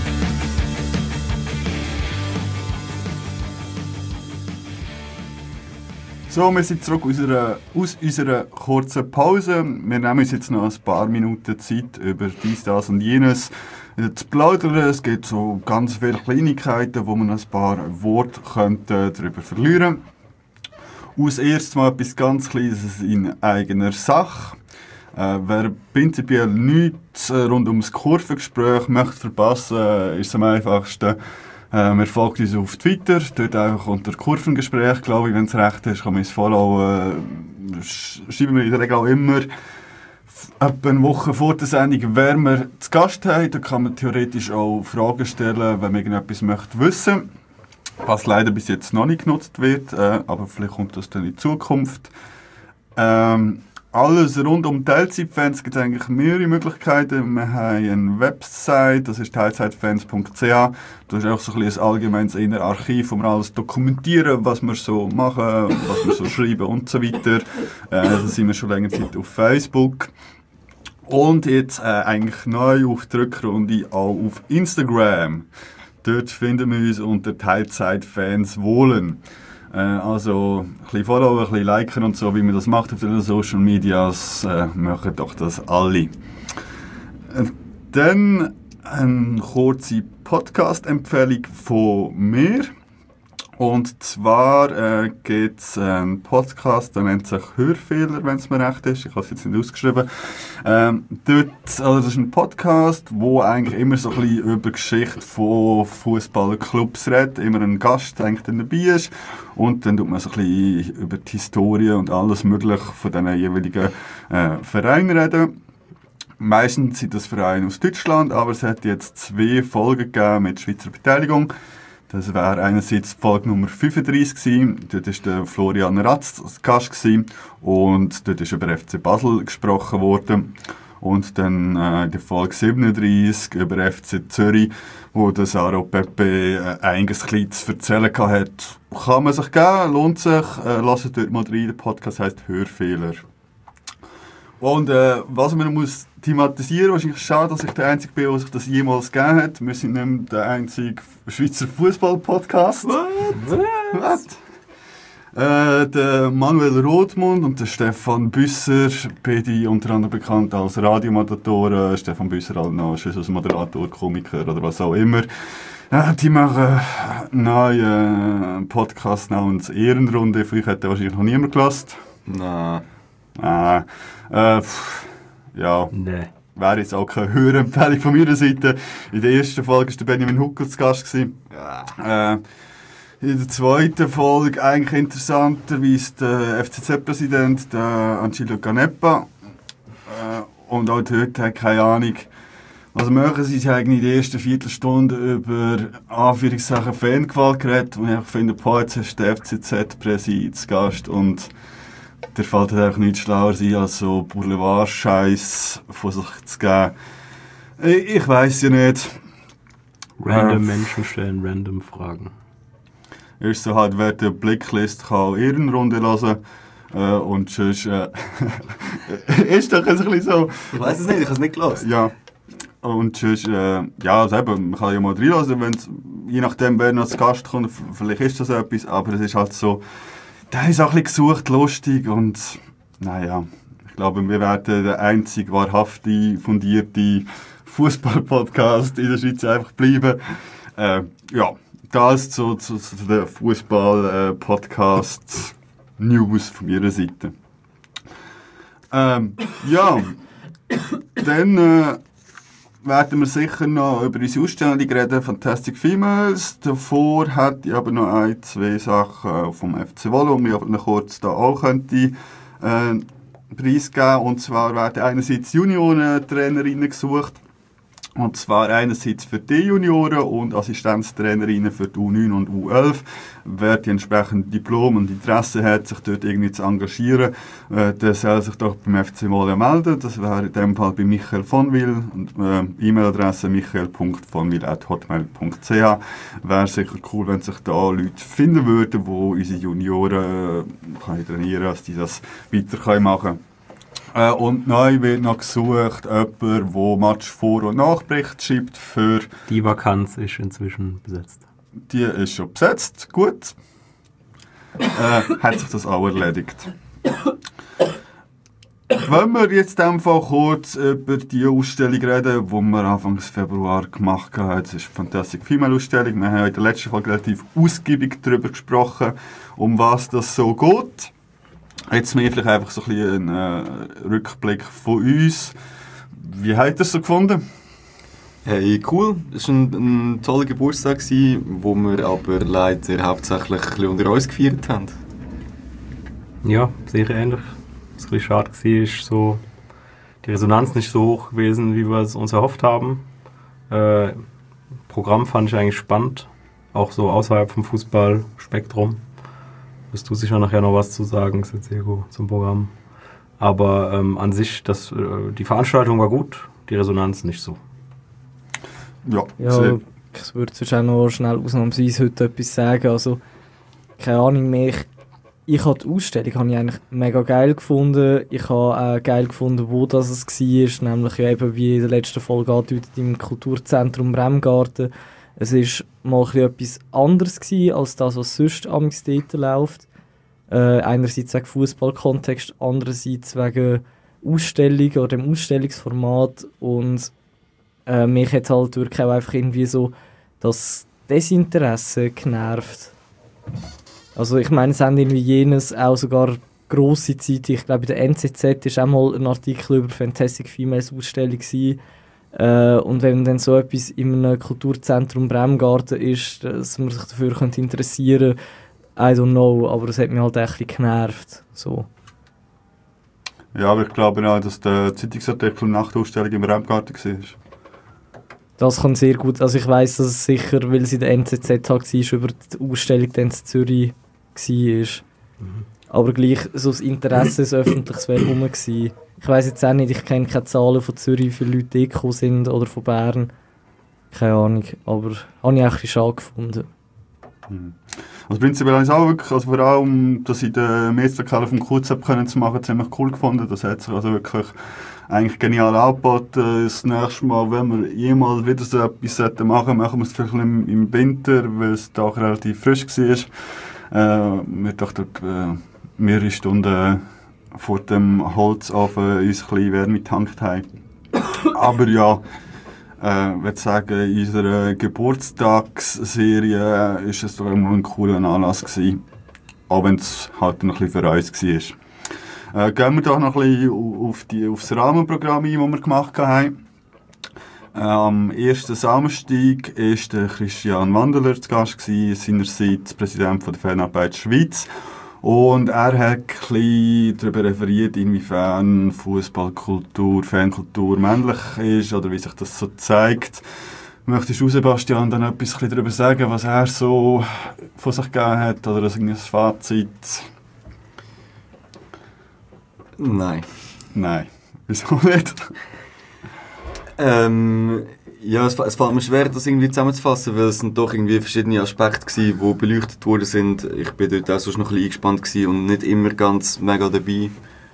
So, wir sind zurück aus unserer, aus unserer kurzen Pause. Wir nehmen uns jetzt noch ein paar Minuten Zeit, über dies, das und jenes zu plaudern. Es gibt so ganz viele Kleinigkeiten, wo man ein paar Worte könnte darüber verlieren. Als erstes mal etwas ganz Kleines in eigener Sache. Äh, wer prinzipiell nichts äh, rund ums Kurvengespräch möchte verpassen, äh, ist am einfachsten. Ähm, er folgt uns auf Twitter, dort auch unter Kurvengespräch, glaube ich, wenn es recht ist, kann man uns followen. Äh, sch schreiben wir in der Regel auch immer etwa eine Woche vor der Sendung, wer wir zu Gast haben. Da kann man theoretisch auch Fragen stellen, wenn man irgendetwas möchte wissen, was leider bis jetzt noch nicht genutzt wird, äh, aber vielleicht kommt das dann in Zukunft. Ähm, Alles rund um Teilzeitfans gibt es eigentlich mehrere Möglichkeiten. Wir haben eine Website, das ist teilzeitfans punkt c h. Da ist auch so ein, ein allgemeines Archiv, wo wir alles dokumentieren, was wir so machen, was wir so schreiben und so weiter. Äh, da sind wir schon länger Zeit auf Facebook. Und jetzt äh, eigentlich neu auf die Rückrunde auch auf Instagram. Dort finden wir uns unter Teilzeitfans wohlen. Also ein bisschen followen, ein bisschen liken und so, wie man das macht auf den Social Medias, äh, machen doch das alle. Dann eine kurze Podcast-Empfehlung von mir. Und zwar äh, gibt es einen Podcast, der nennt sich Hörfehler, wenn es mir recht ist. Ich habe es jetzt nicht ausgeschrieben. Ähm, dort, also das ist ein Podcast, wo eigentlich immer so ein bisschen über die Geschichte von Fußballclubs redet. Immer ein Gast eigentlich dabei ist. Und dann tut man so ein bisschen über die Historie und alles Mögliche von diesen jeweiligen äh, Vereinen reden. Meistens sind das Vereine aus Deutschland, aber es hat jetzt zwei Folgen gegeben mit Schweizer Beteiligung. Das wäre einerseits Folge Nummer fünfunddreissig gewesen. Dort war der Florian Ratz als Gast gewesen. Und dort ist über F C Basel gesprochen worden. Und dann äh, in der Folge siebenunddreissig über F C Zürich, wo der Saro Pepe äh, einiges ein zu erzählen hatte. Kann man sich geben, lohnt sich. Äh, lasst dort mal rein. Der Podcast heisst Hörfehler. Und äh, was man muss thematisieren, wahrscheinlich schade, dass ich der Einzige bin, der sich das jemals gegeben hat. Wir sind nicht mehr der einzige Schweizer Fußball-Podcast. What? What? Äh, der Manuel Rothmund und der Stefan Büsser, beide unter anderem bekannt als Radiomoderatoren. Stefan Büsser halt noch als Moderator, Komiker oder was auch immer. Äh, die machen einen neuen Podcast namens Ehrenrunde. Vielleicht hat er wahrscheinlich noch niemand gelassen. Nein. Ah, äh, pff, ja, Nee. wäre jetzt auch keine Hörempfehlung von meiner Seite. In der ersten Folge war der Benjamin Huckel zu Gast gewesen. Ja. Äh, in der zweiten Folge eigentlich interessanterweise der F C Z-Präsident, der Angelo Canepa. Äh, und auch dort hat keine Ahnung, was machen sie. Sie haben in der ersten Viertelstunde über Anführungszeichen Fangewalt geredet. Und ich finde, boah, jetzt hast du den F C Z-Präsident zu Gast und der fällt halt einfach nichts schlauer sein, als so Boulevard-Scheiß von sich zu geben. Ich, ich weiss ja nicht. Random Äh, Menschen stellen random Fragen. Ist so halt, wer die Blicklist kann auch Ehrenrunde hören. Äh, und sonst äh, ist doch ein bisschen so. Ich weiss es nicht, ich habe es nicht gelesen. Ja. Und sonst, äh, ja, also eben, man kann ja mal reinhören, wenn's, je nachdem, wer noch als Gast kommt, vielleicht ist das etwas, aber es ist halt so, da ist auch ein bisschen gesucht, lustig und, naja, Ich glaube, wir werden der einzige wahrhafte, fundierte Fußball-Podcast in der Schweiz einfach bleiben. Äh, ja, das zu, zu, zu den Fußball-Podcast-News von meiner Seite. Ähm, ja, dann äh, werden wir sicher noch über unsere Ausstellung reden, Fantastic Females. Davor hätte ich aber noch ein, zwei Sachen vom F C Wolle, die ich aber noch kurz da auch könnte äh, preisgeben. Und zwar werden einerseits Junioren-Trainerinnen gesucht. Und zwar einerseits für die Junioren und Assistenztrainerinnen für die U neun und U elf. Wer die entsprechenden Diplom und Interesse hat, sich dort irgendwie zu engagieren, äh, der soll sich doch beim F C Wolle melden. Das wäre in dem Fall bei Michael von Wil. Äh, E-Mail-Adresse michael punkt von wil at hotmail punkt c h. Wäre sicher cool, wenn sich da Leute finden würden, die unsere Junioren äh, trainieren können, dass die das weiter machen können. Äh, und neu wird noch gesucht, jemand, der Match Vor- und Nachbericht schreibt für... Die Vakanz ist inzwischen besetzt. Die ist schon besetzt, gut. Äh, hat sich das auch erledigt. Wenn wir jetzt einfach kurz über die Ausstellung reden, die wir Anfang Februar gemacht haben. Das ist die Fantastic Female Ausstellung. Wir haben in der letzten Folge relativ ausgiebig darüber gesprochen, um was das so geht. Jetzt mir vielleicht einfach so ein bisschen ein äh, Rückblick von uns. Wie habt ihr es so gefunden? Hey, cool. Es war ein, ein toller Geburtstag, wo wir aber leider hauptsächlich ein bisschen unter uns gefeiert haben. Ja, sehr ähnlich. Was ein bisschen schade war, ist so, die Resonanz nicht so hoch gewesen, wie wir es uns erhofft haben. Äh, Programm fand ich eigentlich spannend, auch so außerhalb vom Fußballspektrum. Wirst du sicher nachher noch was zu sagen, Setsego, zum Programm. Aber ähm, an sich, das, äh, die Veranstaltung war gut, die Resonanz nicht so. Ja, Ja, sehr. ich würde sonst auch noch schnell ausnahmsweise heute etwas sagen. Also, keine Ahnung mehr. Ich, ich habe die Ausstellung habe ich eigentlich mega geil gefunden. Ich habe auch geil gefunden, wo das es war. Nämlich ja eben, wie in der letzten Folge angedeutet, im Kulturzentrum Bremgarten. Es war mal ein bisschen etwas anderes gewesen, als das, was sonst am dort läuft. Äh, einerseits wegen Fußballkontext, andererseits wegen Ausstellung oder dem Ausstellungsformat. Und äh, mich hat halt wirklich auch einfach irgendwie so das Desinteresse genervt. Also ich meine, es haben irgendwie jenes auch sogar grosse Zeit, ich glaube in der N Z Z war auch mal ein Artikel über Fantastic Females Ausstellung gewesen. Äh, und wenn dann so etwas in einem Kulturzentrum Bremgarten ist, dass man sich dafür könnte interessieren, I don't know, aber es hat mich halt echt ein bisschen genervt. So. Ja, aber ich glaube auch, dass der Zeitungsartikel nach der Ausstellung im Bremgarten war. Das kann sehr gut, also ich weiss, dass es sicher, weil es in der N Z Z war, über die Ausstellung dann in Zürich war. Mhm. Aber gleich so das Interesse, das Öffentliches wäre rum gewesen. Ich weiss jetzt auch nicht, ich kenne keine Zahlen von Zürich, wie viele Leute da gekommen sind oder von Bern. Keine Ahnung, aber habe ich auch ein bisschen schade gefunden. Mhm. Also prinzipiell habe ich es auch wirklich, also vor allem, dass ich den Messlokal vom Q Z können zu machen, ziemlich cool gefunden. Das hat sich also wirklich eigentlich genial angeboten. Das nächste Mal, wenn wir jemals wieder so etwas machen sollten, machen wir es vielleicht im, im Winter, weil es da auch relativ frisch war. Äh, wir doch dort äh, mehrere Stunden vor dem Holzofen uns ein bisschen Wärme getankt haben. Aber ja, äh, ich würde sagen, in unserer Geburtstagsserie war es doch immer ein cooler Anlass gewesen. Auch wenn es halt ein bisschen für uns war. Äh, gehen wir doch noch ein bisschen auf, die, auf das Rahmenprogramm ein, das wir gemacht haben. Äh, am ersten Samstag war der Christian Wandeler zu Gast, seinerseits Präsident der Fanarbeit Schweiz. Und er hat ein bisschen darüber referiert, inwiefern Fußballkultur, Fankultur männlich ist oder wie sich das so zeigt. Möchtest du, Sebastian, dann etwas darüber sagen, was er so von sich gegeben hat oder ein Fazit? Nein. Nein. Wieso nicht? Ähm, ja, es, es fällt mir schwer, das irgendwie zusammenzufassen, weil es sind doch irgendwie verschiedene Aspekte gewesen, die beleuchtet worden sind. Ich bin dort auch sonst noch ein bisschen eingespannt gewesen und nicht immer ganz mega dabei.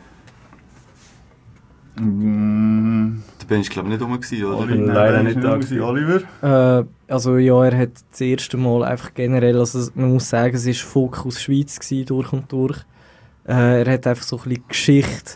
Mm. Da bin ich glaube ich nicht rum gewesen, oder? Oli, nein, leider nicht nicht da da gewesen. Oliver? Äh, also ja, er hat das erste Mal einfach generell, also man muss sagen, es war Fokus Schweiz gewesen, durch und durch. Äh, er hat einfach so ein bisschen die Geschichte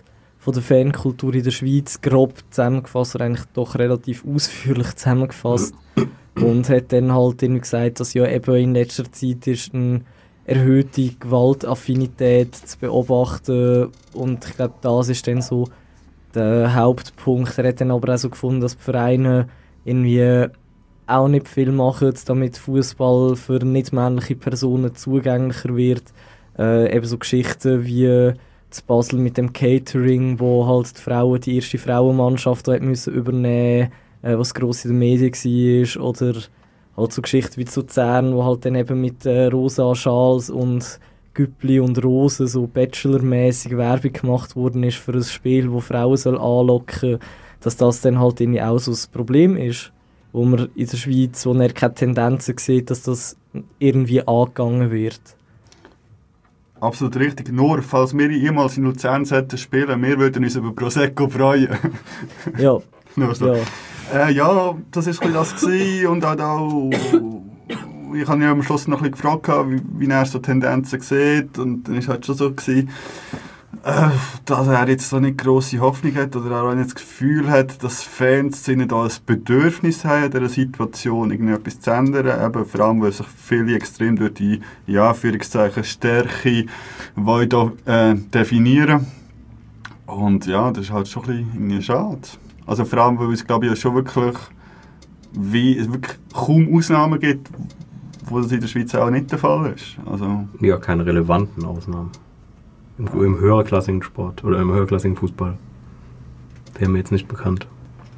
von der Fankultur in der Schweiz grob zusammengefasst, oder eigentlich doch relativ ausführlich zusammengefasst. Und hat dann halt irgendwie gesagt, dass ja eben in letzter Zeit ist eine erhöhte Gewaltaffinität zu beobachten. Und ich glaube, das ist dann so der Hauptpunkt. Er hat dann aber auch so gefunden, dass die Vereine irgendwie auch nicht viel machen, damit Fußball für nicht-männliche Personen zugänglicher wird. Äh, eben so Geschichten wie zu Basel mit dem Catering, wo halt die Frauen die erste Frauenmannschaft hat müssen übernehmen, äh, was gross in den Medien war, oder halt so Geschichten wie zu Luzern, wo halt dann eben mit äh, rosa Schals und Güppli und Rosen so Bachelor-mäßig Werbung gemacht worden ist für ein Spiel, wo Frauen soll anlocken, dass das dann halt irgendwie auch so ein Problem ist, wo man in der Schweiz, wo man keine Tendenzen sieht, dass das irgendwie angegangen wird. Absolut richtig. Nur, falls wir jemals in Luzern sollten spielen, wir würden uns über Prosecco freuen. Ja. Nur so. Ja. Äh, ja, das war das gewesen. Und auch, auch ich habe ja am Schluss noch ein bisschen gefragt, wie, wie er so Tendenzen sieht. Und dann war es halt schon so gewesen, äh, dass er jetzt so nicht grosse Hoffnung hat oder auch nicht das Gefühl hat, dass Fans nicht ein Bedürfnis haben, in dieser Situation irgendetwas zu ändern. Eben, vor allem, weil sich viele extrem durch die, ja, Anführungszeichen, Stärke wollen da, äh, definieren. Und ja, das ist halt schon ein bisschen schade. Also vor allem, weil es, glaube ich, schon wirklich, wie, es wirklich kaum Ausnahmen gibt, wo das in der Schweiz auch nicht der Fall ist. Also, ja, keine relevanten Ausnahmen. Im, im höherklassigen Sport oder im höherklassigen Fußball. Wäre mir jetzt nicht bekannt.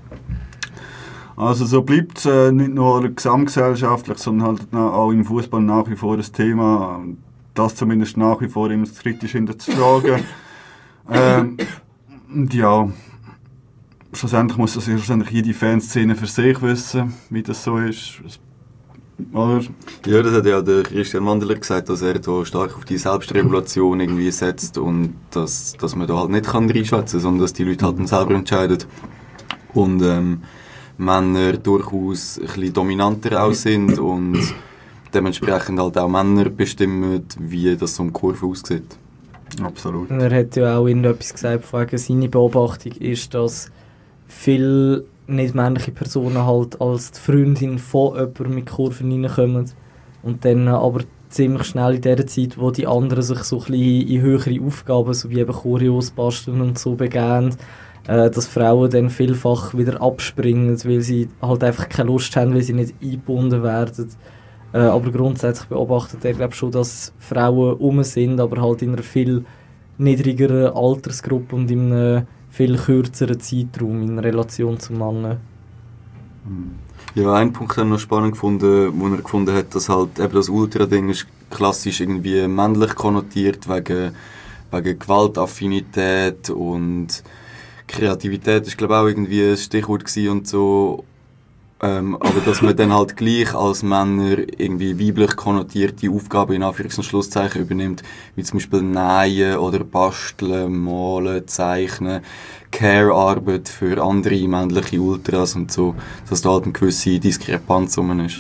Also so bleibt es äh, nicht nur gesamtgesellschaftlich, sondern halt auch im Fußball nach wie vor das Thema, das zumindest nach wie vor immer kritisch hinterzufragen. ähm, und ja, schlussendlich muss das ja schlussendlich jede Fanszene für sich wissen, wie das so ist. Oder? Ja, das hat ja der Christian Wandeler gesagt, dass er da stark auf die Selbstregulation irgendwie setzt und dass, dass man da halt nicht kann reinschwätzen kann, sondern dass die Leute halt dann selber entscheiden. Und ähm, Männer durchaus ein bisschen dominanter auch sind und dementsprechend halt auch Männer bestimmen, wie das so eine Kurve aussieht. Absolut. Und er hat ja auch irgendetwas gesagt, von wegen seine Beobachtung ist, dass viele nicht-männliche Personen halt als die Freundin von jemandem mit Kurven reinkommen und dann aber ziemlich schnell in der Zeit, wo die anderen sich so ein bisschen in höhere Aufgaben, so wie eben Choreos basteln und so begeben, äh, dass Frauen dann vielfach wieder abspringen, weil sie halt einfach keine Lust haben, weil sie nicht eingebunden werden. Äh, aber grundsätzlich beobachtet er, glaube schon, dass Frauen um sind, aber halt in einer viel niedrigeren Altersgruppe und in einem viel kürzeren Zeitraum in Relation zu Männern. Ja, einen Punkt habe ich noch spannend gefunden, wo er gefunden hat, dass halt eben das Ultra-Ding ist klassisch irgendwie männlich konnotiert, wegen, wegen Gewaltaffinität und Kreativität ist, glaube ich, auch irgendwie ein Stichwort gewesen und so. Ähm, aber dass man dann halt gleich als Männer irgendwie weiblich konnotierte Aufgaben in Anführungs- und Schlusszeichen übernimmt, wie zum Beispiel Nähen oder Basteln, Malen, Zeichnen, Care-Arbeit für andere männliche Ultras und so, dass da halt eine gewisse Diskrepanz rum ist.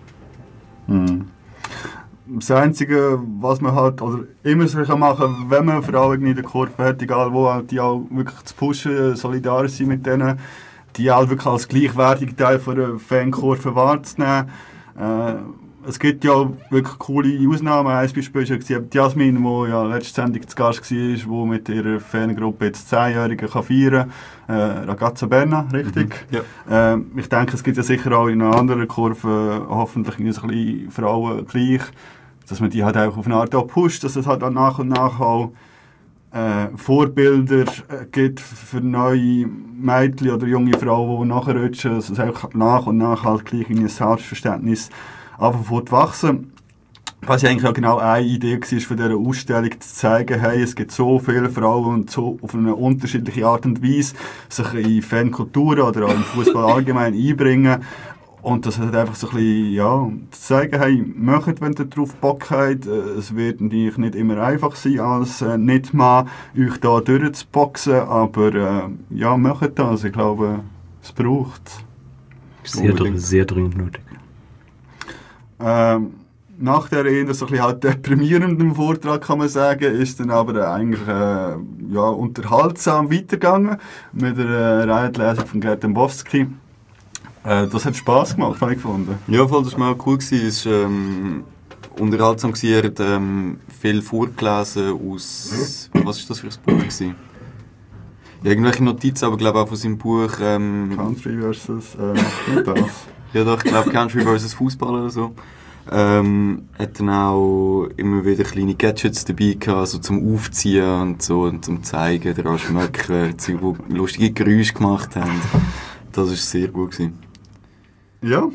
Mhm. Das Einzige, was man halt oder immer so machen kann, wenn man Frauen irgendwie in der Kurve hat, egal wo, halt die auch wirklich zu pushen, solidarisch sein mit denen, die auch wirklich als gleichwertigen Teil von der Fankurve wahrzunehmen. Äh, es gibt ja wirklich coole Ausnahmen. Ein Beispiel war ja Jasmin, die ja letzte Sendung zu Gast war, die mit ihrer Fangruppe jetzt Zehnjährige feiern kann. Äh, Ragazza Berna, richtig? Mhm. Ja. Äh, ich denke, es gibt ja sicher auch in einer anderen Kurve hoffentlich ein bisschen Frauen gleich, dass man die halt auch auf eine Art auch pusht, dass es halt dann nach und nach auch Äh, Vorbilder äh, gibt für neue Mädchen oder junge Frauen, die nachrutschen, dass es einfach nach und nach halt gleich in ein Selbstverständnis anfängt zu wachsen. Was ja eigentlich auch genau eine Idee war von dieser Ausstellung, zu zeigen, hey, es gibt so viele Frauen und so auf eine unterschiedliche Art und Weise sich in Fankulturen oder auch im Fußball allgemein einbringen. Und das hat einfach so ein bisschen, ja, zu zeigen, hey, macht, wenn ihr darauf Bock habt. Es wird natürlich nicht immer einfach sein, als äh, nicht mal euch da durchzuboxen, aber äh, ja, macht das. Ich glaube, es braucht Sehr, dr- sehr dringend nötig. Ähm, nach der eher so ein bisschen halt deprimierenden Vortrag, kann man sagen, ist dann aber eigentlich äh, ja, unterhaltsam weitergegangen mit der äh, Reihenlesung von Gerd Dembowski. Äh, das hat Spass gemacht, habe ich gefunden. Ja, voll, das war mal cool gewesen. Es war ähm, unterhaltsam gewesen. Er hat ähm, viel vorgelesen aus... Was war das für ein Buch gewesen? Ja, irgendwelche Notizen, aber ich glaube auch von seinem Buch... Ähm, Country versus... Äh, nicht das. Ja doch, ich glaube Country versus Fußball oder so. Ähm, hat dann auch immer wieder kleine Gadgets dabei gehabt, so zum Aufziehen und so, und zum Zeigen, daran schmecken, die lustige Geräusche gemacht haben. Das war sehr gut gewesen. Ja.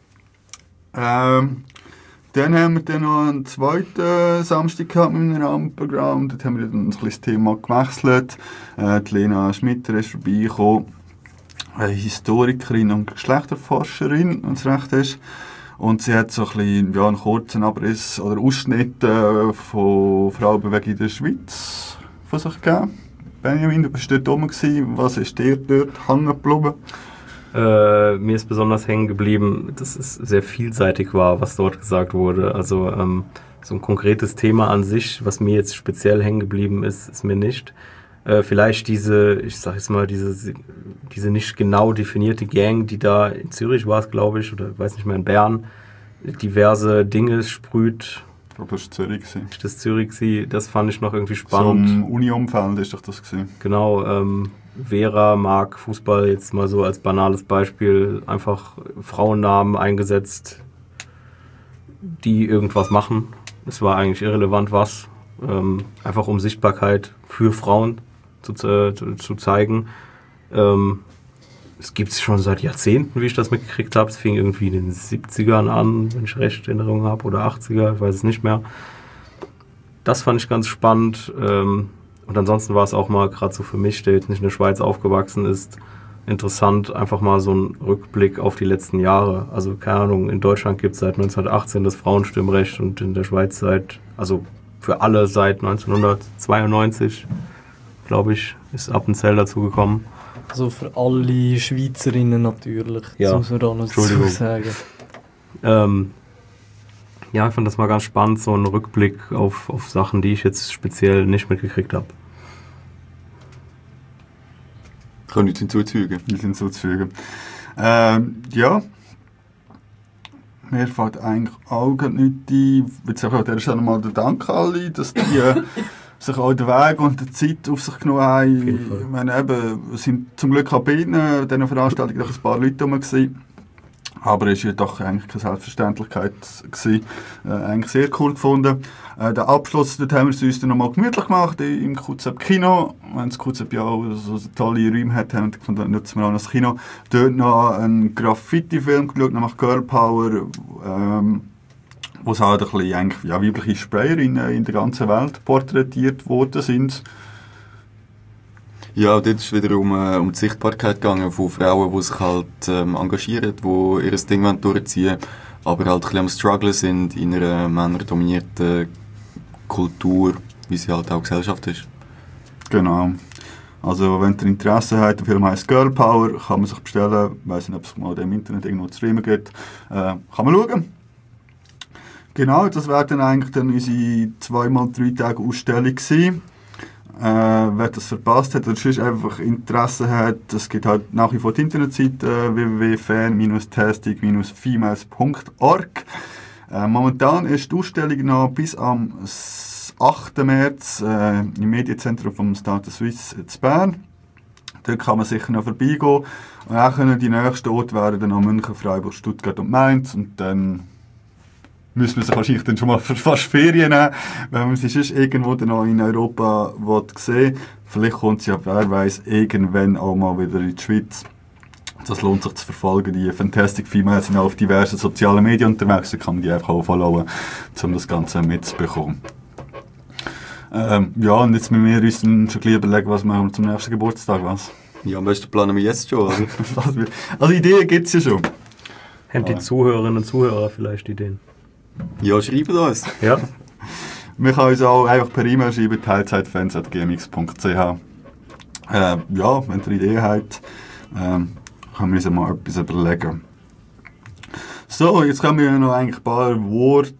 Ähm, dann haben wir dann noch einen zweiten Samstag gehabt mit einem Rahmenprogramm. Dort haben wir dann ein bisschen das Thema gewechselt. Äh, die Lena Schmitter ist vorbeigekommen. Eine Historikerin und Geschlechterforscherin, wenn es recht ist. Und sie hat so ein bisschen, ja, einen kurzen Abriss oder Ausschnitt äh, von Frauenbewegung in der Schweiz von sich gegeben. Benjamin, du bist dort oben gewesen. Was ist dir dort hängen geblieben? Äh, mir ist besonders hängen geblieben, dass es sehr vielseitig war, was dort gesagt wurde. Also ähm, so ein konkretes Thema an sich, was mir jetzt speziell hängen geblieben ist, ist mir nicht. Äh, vielleicht diese, ich sag jetzt mal, diese, diese nicht genau definierte Gang, die da in Zürich war es, glaube ich, oder ich weiß nicht mehr, in Bern, diverse Dinge sprüht. Ich glaube, das war Zürich. Das ist Zürich, gewesen. Das fand ich noch irgendwie spannend. So im Uni-Umfeld ist doch das gewesen. Genau, ähm, Vera mag Fußball jetzt mal so als banales Beispiel einfach Frauennamen eingesetzt, die irgendwas machen. Es war eigentlich irrelevant was, ähm, einfach um Sichtbarkeit für Frauen zu, zu, zu zeigen. Ähm, es gibt es schon seit Jahrzehnten, wie ich das mitgekriegt habe. Es fing irgendwie in den siebzigern an, wenn ich recht in Erinnerung habe, oder achtziger, ich weiß es nicht mehr. Das fand ich ganz spannend. Ähm, und ansonsten war es auch mal, gerade so für mich, der jetzt nicht in der Schweiz aufgewachsen ist, interessant, einfach mal so einen Rückblick auf die letzten Jahre. Also keine Ahnung, in Deutschland gibt es seit neunzehnhundertachtzehn das Frauenstimmrecht und in der Schweiz seit, also für alle seit neunzehnhundertzweiundneunzig, glaube ich, ist Appenzell dazu gekommen. Also für alle Schweizerinnen natürlich, Ja. das muss man da noch dazu sagen. Ähm, ja, ich fand das mal ganz spannend, so einen Rückblick auf, auf Sachen, die ich jetzt speziell nicht mitgekriegt habe. Kann nichts hinzufügen. Nichts hinzuzufügen. Ähm, ja. Mir fällt eigentlich auch nicht ein. Ich würde sagen, an dieser Stelle nochmal den Dank an alle, dass die äh, sich auch den Weg und die Zeit auf sich genommen haben. Ich meine, eben, es sind zum Glück auch bei Ihnen, diesen Veranstaltungen noch ein paar Leute rum gewesen. Aber es war ja doch eigentlich keine Selbstverständlichkeit gewesen. Äh, eigentlich sehr cool gefunden. Äh, den Abschluss, dort haben wir es uns dann nochmal gemütlich gemacht, im Q Z Kino. Wenn das Q Z ja auch so tolle Räume hat, haben wir gefunden, nutzen wir auch noch das Kino. Dort noch einen Graffiti-Film geschaut, nämlich Girl Power, ähm, wo es halt ein bisschen eigentlich, ja, weibliche Sprayerinnen in der ganzen Welt porträtiert worden sind. Ja, dort ist es wieder um, äh, um die Sichtbarkeit gegangen von Frauen, die sich halt ähm, engagieren, die ihr Ding durchziehen wollen, aber halt ein bisschen am Struggle sind in einer männerdominierten Kultur, wie sie halt auch Gesellschaft ist. Genau. Also wenn ihr Interesse habt, der Film heisst Girl Power, kann man sich bestellen. Ich weiss nicht, ob es mal im Internet irgendwo zu streamen gibt. Äh, kann man schauen. Genau, das wäre dann eigentlich dann unsere zweimal drei Tage Ausstellung gewesen. Äh, wer das verpasst hat oder sonst einfach Interesse hat, es gibt halt nach wie vor die Internetseite äh, w w w punkt fan dash tastic dash females punkt org. Äh, momentan ist die Ausstellung noch bis am achten März äh, im Medienzentrum vom Stade Suisse in Bern. Dort kann man sicher noch vorbeigehen. Und dann können die nächsten Orte wären dann auch München, Freiburg, Stuttgart und Mainz. Und dann müssen wir sich wahrscheinlich dann schon mal für fast Ferien nehmen, wenn man sie sonst irgendwo dann noch in Europa sehen will. Vielleicht kommt sie ja, wer weiss, irgendwann auch mal wieder in die Schweiz. Das lohnt sich zu verfolgen. Die Fantastic Females sind auch auf diversen sozialen Medien unterwegs. Da kann man die einfach auch followen, um das Ganze mitzubekommen. Ähm, ja, und jetzt müssen wir uns dann schon gleich überlegen, was machen wir zum nächsten Geburtstag. Was? Ja, am besten planen wir jetzt schon, oder? Also Ideen gibt es ja schon. Haben die Zuhörerinnen und Zuhörer vielleicht Ideen? Ja, schreibt uns. Ja. Man kann uns auch einfach per E-Mail schreiben, teilzeitfans at g m x punkt c h. Äh, ja, wenn ihr Ideen habt, ähm, können wir uns mal etwas überlegen. So, jetzt können wir noch ein paar Worte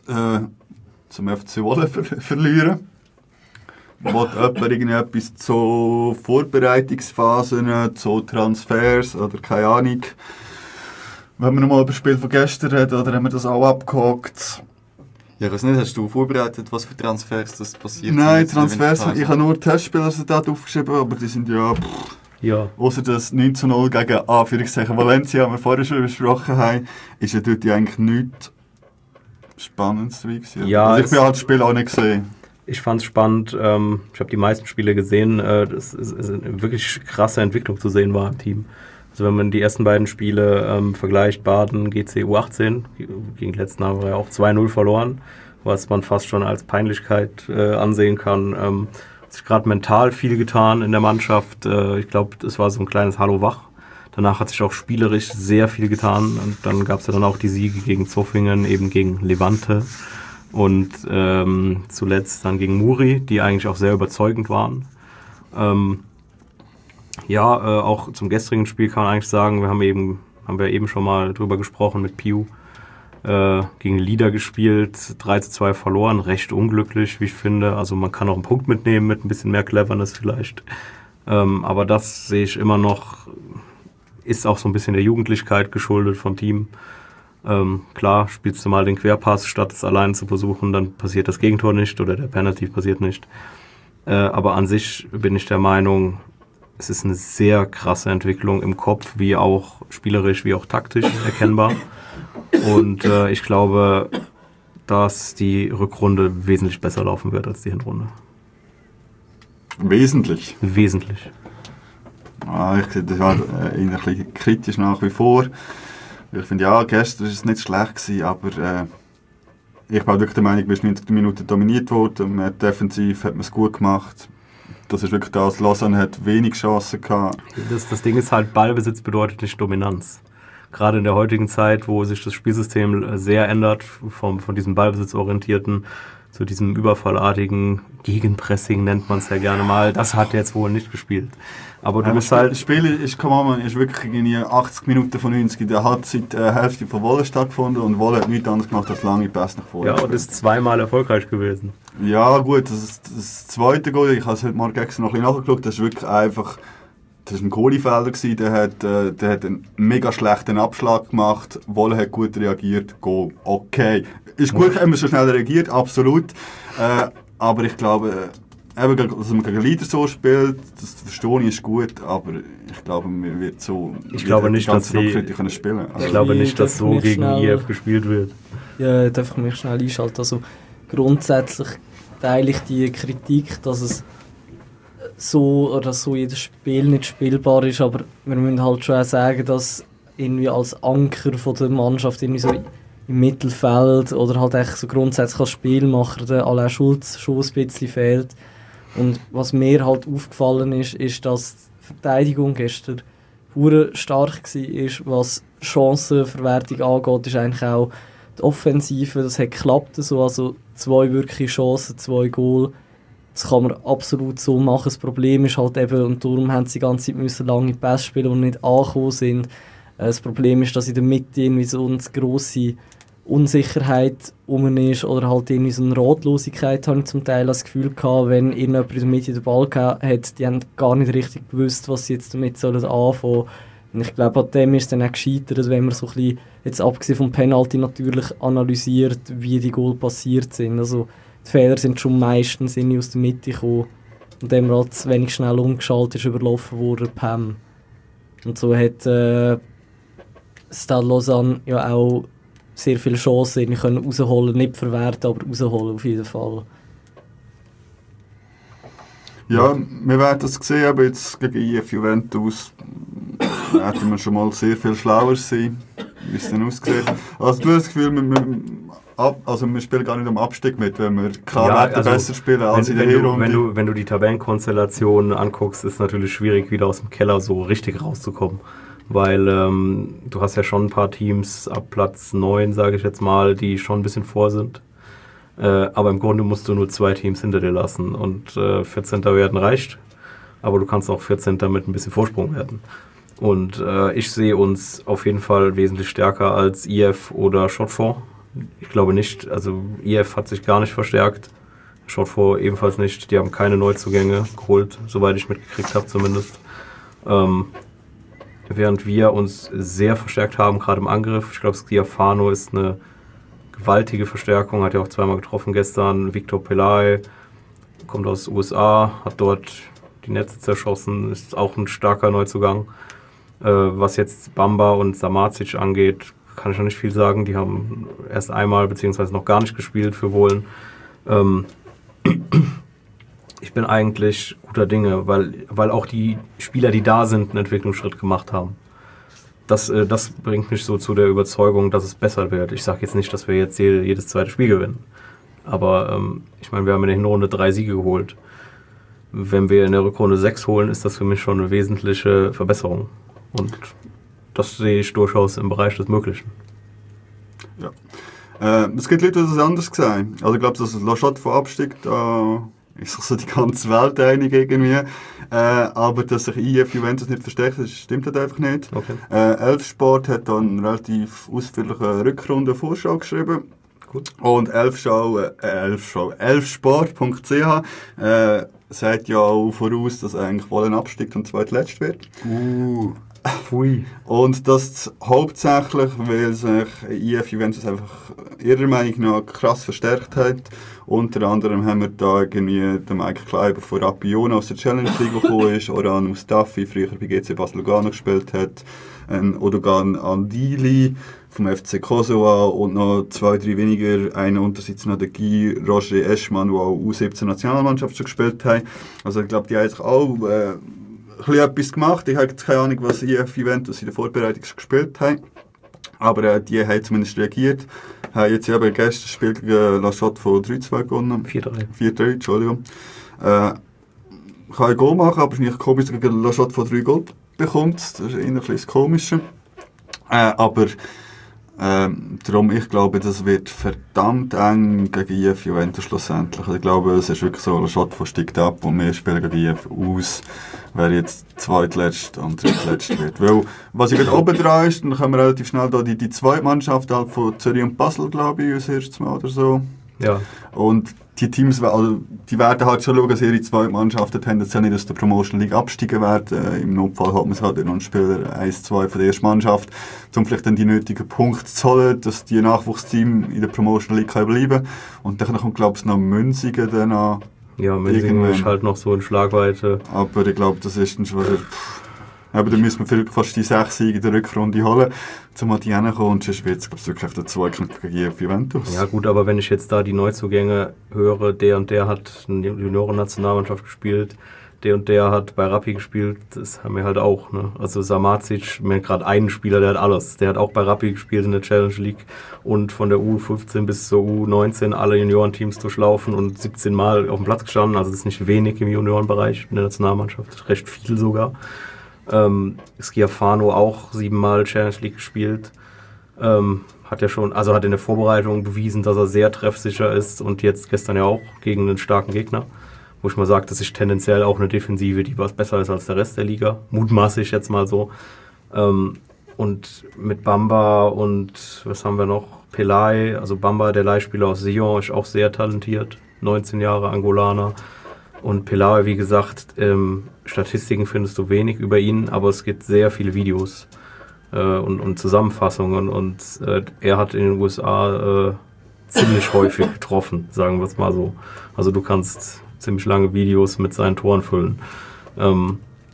äh, zum F C Wolle ver verlieren. Will jemand irgendetwas zu Vorbereitungsphasen, zu Transfers oder keine Ahnung. Wenn wir nochmal über das Spiel von gestern reden, oder haben wir das auch abgehakt? Ja, ich weiß nicht, hast du vorbereitet, was für Transfers das passiert? Nein, Transfers, ich habe nur Testspielerresultate aufgeschrieben, aber die sind ja... Pff, Ja. Außer das neun zu null gegen Anführungszeichen Valencia, die wir vorher schon besprochen haben, ist ja dort eigentlich nichts Spannendes dabei gewesen. Ja, also ich es- bin halt das Spiel auch nicht gesehen. Ich fand es spannend. Ähm, ich habe die meisten Spiele gesehen. Äh, das ist, ist eine wirklich krasse Entwicklung zu sehen war im Team. Also wenn man die ersten beiden Spiele ähm, vergleicht, Baden, G C U achtzehn, gegen den letzten haben wir ja auch zwei null verloren, was man fast schon als Peinlichkeit äh, ansehen kann. Ähm, hat sich gerade mental viel getan in der Mannschaft. Äh, ich glaube, es war so ein kleines Hallo wach. Danach hat sich auch spielerisch sehr viel getan. Und dann gab es ja dann auch die Siege gegen Zofingen, eben gegen Levante. Und ähm, zuletzt dann gegen Muri, die eigentlich auch sehr überzeugend waren. Ähm, ja, äh, auch zum gestrigen Spiel kann man eigentlich sagen, wir haben eben, haben wir eben schon mal drüber gesprochen mit Piu, äh, gegen Lieder gespielt, drei zu zwei verloren, recht unglücklich, wie ich finde. Also man kann auch einen Punkt mitnehmen mit ein bisschen mehr Cleverness vielleicht. Ähm, aber das sehe ich immer noch, ist auch so ein bisschen der Jugendlichkeit geschuldet vom Team. Ähm, klar, spielst du mal den Querpass, statt es allein zu versuchen, dann passiert das Gegentor nicht oder der Penalty passiert nicht. Äh, aber an sich bin ich der Meinung, es ist eine sehr krasse Entwicklung im Kopf, wie auch spielerisch, wie auch taktisch erkennbar. Und äh, ich glaube, dass die Rückrunde wesentlich besser laufen wird als die Hinrunde. Wesentlich. Wesentlich. Ah, ich sehe das war äh, ein bisschen kritisch nach wie vor. Ich finde, ja, gestern war es nicht schlecht gewesen, aber äh, ich bin wirklich der Meinung, wir sind neunzig Minuten dominiert worden. Man hat defensiv hat man es gut gemacht. Das ist wirklich das. Lausanne hat wenig Chancen gehabt. Das, das Ding ist halt, Ballbesitz bedeutet nicht Dominanz. Gerade in der heutigen Zeit, wo sich das Spielsystem sehr ändert, vom, von diesem ballbesitzorientierten zu diesem überfallartigen Gegenpressing, nennt man es ja gerne mal, das hat jetzt wohl nicht gespielt. Aber du Ja, musst das halt... Spiel ist, come on, ist wirklich irgendwie achtzig Minuten von neunzig in der Halbzeit äh, Hälfte von Wolle stattgefunden und Wolle hat nichts anderes gemacht als lange Pässe nach vorne. Ja, und ist zweimal erfolgreich gewesen. Ja gut, das, ist das zweite Goal, ich habe es heute Morgen extra noch ein bisschen nachgeschaut, das ist wirklich einfach, das war ein Goaliefelder gewesen, der hat, äh, der hat einen mega schlechten Abschlag gemacht, Wolle hat gut reagiert, Goal, okay. Ist gut, haben wir so schnell reagiert, absolut, äh, aber ich glaube, äh, eben, dass man gegen Leader so spielt, das verstehe ich, ist gut, aber ich glaube, man wird so Ich glaube die nicht, ganze dass sie- Rückrunde können spielen. Also, Ich glaube Wie nicht, dass so dürfen wir gegen schnell- I F gespielt wird. Ja, darf ich mich schnell einschalten. Also grundsätzlich teile ich die Kritik, dass es so oder so jedes Spiel nicht spielbar ist, aber wir müssen halt schon auch sagen, dass irgendwie als Anker von der Mannschaft irgendwie so im Mittelfeld oder halt echt so grundsätzlich als Spielmacher der Alain Schulz schon ein bisschen fehlt. Und was mir halt aufgefallen ist, ist, dass die Verteidigung gestern hure stark war, was Chancenverwertung angeht, ist eigentlich auch die Offensive, das hat geklappt, so, also zwei wirkliche Chancen, zwei Goal, das kann man absolut so machen. Das Problem ist halt eben, und darum haben sie die ganze Zeit müssen lange Pässe spielen, die nicht angekommen sind. Äh, Das Problem ist, dass in der Mitte irgendwie so eine grosse Unsicherheit rum ist oder halt irgendwie so eine Ratlosigkeit, habe ich zum Teil das Gefühl gehabt, wenn irgendjemand in der Mitte den Ball gehabt hat, die haben gar nicht richtig gewusst, was sie jetzt damit sollen anfangen. Und ich glaube, an dem ist es dann auch gescheitert, wenn man so ein bisschen, jetzt abgesehen vom Penalty natürlich analysiert, wie die Goal passiert sind. Also die Fehler sind schon meistens irgendwie aus der Mitte gekommen und dann halt zu wenig schnell umgeschaltet ist, überlaufen worden, Pam. Und so hat äh, Stade Lausanne ja auch sehr viele Chancen irgendwie können rausholen, nicht verwerten, aber rausholen auf jeden Fall. Ja, wir werden das sehen, aber jetzt gegen I F Juventus hätten wir schon mal sehr viel schlauer sein, wie es dann aussieht. Also du hast das Gefühl, wir, wir, ab, also wir spielen gar nicht am Abstieg mit, wenn wir klar Ja, werden also, besser spielen als wenn, in der wenn, du, Hinrunde. wenn, du, wenn du die Tabellenkonstellation anguckst, ist es natürlich schwierig, wieder aus dem Keller so richtig rauszukommen. Weil ähm, du hast ja schon ein paar Teams ab Platz neun, sage ich jetzt mal, die schon ein bisschen vor sind. Äh, aber im Grunde musst du nur zwei Teams hinter dir lassen. Und äh, vierzehnter werden reicht. Aber du kannst auch vierzehnter mit ein bisschen Vorsprung werden. Und äh, ich sehe uns auf jeden Fall wesentlich stärker als I F oder Chaux-de-Fonds. Ich glaube nicht, also I F hat sich gar nicht verstärkt. Schaut vor ebenfalls nicht. Die haben keine Neuzugänge geholt, soweit ich mitgekriegt habe zumindest. Ähm, während wir uns sehr verstärkt haben, gerade im Angriff. Ich glaube, Schiafano ist eine gewaltige Verstärkung, hat ja auch zweimal getroffen gestern. Victor Pelay kommt aus den U S A, hat dort die Netze zerschossen, ist auch ein starker Neuzugang. Äh, was jetzt Bamba und Samacic angeht, kann ich noch nicht viel sagen. Die haben erst einmal beziehungsweise noch gar nicht gespielt für Wohlen. Ähm, ich bin eigentlich guter Dinge, weil, weil auch die Spieler, die da sind, einen Entwicklungsschritt gemacht haben. Das, äh, das bringt mich so zu der Überzeugung, dass es besser wird. Ich sage jetzt nicht, dass wir jetzt jedes zweite Spiel gewinnen. Aber ähm, ich meine, wir haben in der Hinrunde drei Siege geholt. Wenn wir in der Rückrunde sechs holen, ist das für mich schon eine wesentliche Verbesserung. Und das sehe ich durchaus im Bereich des Möglichen. Ja. Äh, es gibt Leute, die das anders sehen. Also ich glaube, dass das La Chaux von Abstieg, da ist sich so die ganze Welt einig irgendwie. Äh, aber dass sich I F Juventus nicht verstärkt, das stimmt halt einfach nicht. Okay. Äh, Elfsport hat dann eine relativ ausführliche Rückrunde-Vorschau geschrieben. Gut. Und Elfschau, äh, Elfschau, elfsport punkt c h äh, sagt ja auch voraus, dass eigentlich Wohlen absteigt und zweitletzt wird. Uh. Pfui. Und das hauptsächlich, weil sich I F Juventus einfach ihrer Meinung nach krass verstärkt hat. Unter anderem haben wir da irgendwie den Mike Kleiber von Rappione aus der Challenge League gekommen ist, Oran Mustafi, früher bei G C Basel Lugano gespielt hat, ein Odogan Andili vom F C Kosovo und noch zwei, drei weniger, einer unterseits noch der Guy Roger Eschmann, der auch U siebzehn Nationalmannschaft schon gespielt hat. Also ich glaube, die haben sich auch äh, ein bisschen etwas gemacht. Ich habe jetzt keine Ahnung, was I F Juventus in der Vorbereitung gespielt haben. Aber äh, die haben zumindest reagiert. Haben jetzt eben gestern Spiel gegen La Chaux von drei zwei gewonnen. vier drei. vier drei, Entschuldigung. Äh, kann ein Goal machen, aber es ist nicht komisch, dass gegen La Chaux von drei Goal bekommt. Das ist eher ein bisschen das Komische. Äh, aber Ähm, darum, ich glaube, das wird verdammt eng gegen I F Juventus schlussendlich. Ich glaube, es ist wirklich so, ein Schott von steigt ab und wir spielen gegen I F aus, wer jetzt zweitletzt und drittletzt wird. Weil, was jetzt oben dran ist, dann können wir relativ schnell da die, die zweite Mannschaft halt von Zürich und Basel, glaube ich, das erste Mal oder so. Ja. Und die Teams, also die werden halt schon schauen, dass ihre zwei Mannschaften tendenziell nicht aus der Promotion League absteigen werden. Äh, Im Notfall hat man es halt noch einen Spieler eins zwei von der ersten Mannschaft, um vielleicht dann die nötigen Punkte zu holen, dass die Nachwuchsteam in der Promotion League kann bleiben. Und dann kommt, glaube ich, noch Münzigen dann an. Ja, Münzigen ist halt noch so in Schlagweite. Aber ich glaube, das ist dann schon wieder... Aber dann müssen wir vielleicht fast die sechs Siege in der Rückrunde holen, um an die hinzukommen. Und sonst wird es, glaube ich, wirklich auf den Zweikampf gegen I F Juventus. Ja gut, aber wenn ich jetzt da die Neuzugänge höre, der und der hat eine Junioren-Nationalmannschaft gespielt, der und der hat bei Rappi gespielt, das haben wir halt auch. Ne? Also Samacic, mir gerade einen Spieler, der hat alles. Der hat auch bei Rappi gespielt in der Challenge League und von der U fünfzehn bis zur U neunzehn alle Juniorenteams durchlaufen und siebzehn Mal auf dem Platz gestanden. Also das ist nicht wenig im Juniorenbereich in der Nationalmannschaft, recht viel sogar. Ähm, Schiafano auch siebenmal Challenge League gespielt. Ähm, hat ja schon, also hat in der Vorbereitung bewiesen, dass er sehr treffsicher ist und jetzt gestern ja auch gegen einen starken Gegner. Wo ich mal sage, das ist tendenziell auch eine Defensive, die was besser ist als der Rest der Liga. Mutmaße ich jetzt mal so. Ähm, und mit Bamba und was haben wir noch? Pelay, also Bamba, der Leihspieler aus Sion, ist auch sehr talentiert. neunzehn Jahre Angolaner. Und Pelay, wie gesagt, ähm, Statistiken findest du wenig über ihn, aber es gibt sehr viele Videos äh, und, und Zusammenfassungen. Und äh, er hat in den U S A äh, ziemlich häufig getroffen, sagen wir es mal so. Also du kannst ziemlich lange Videos mit seinen Toren füllen. Ähm,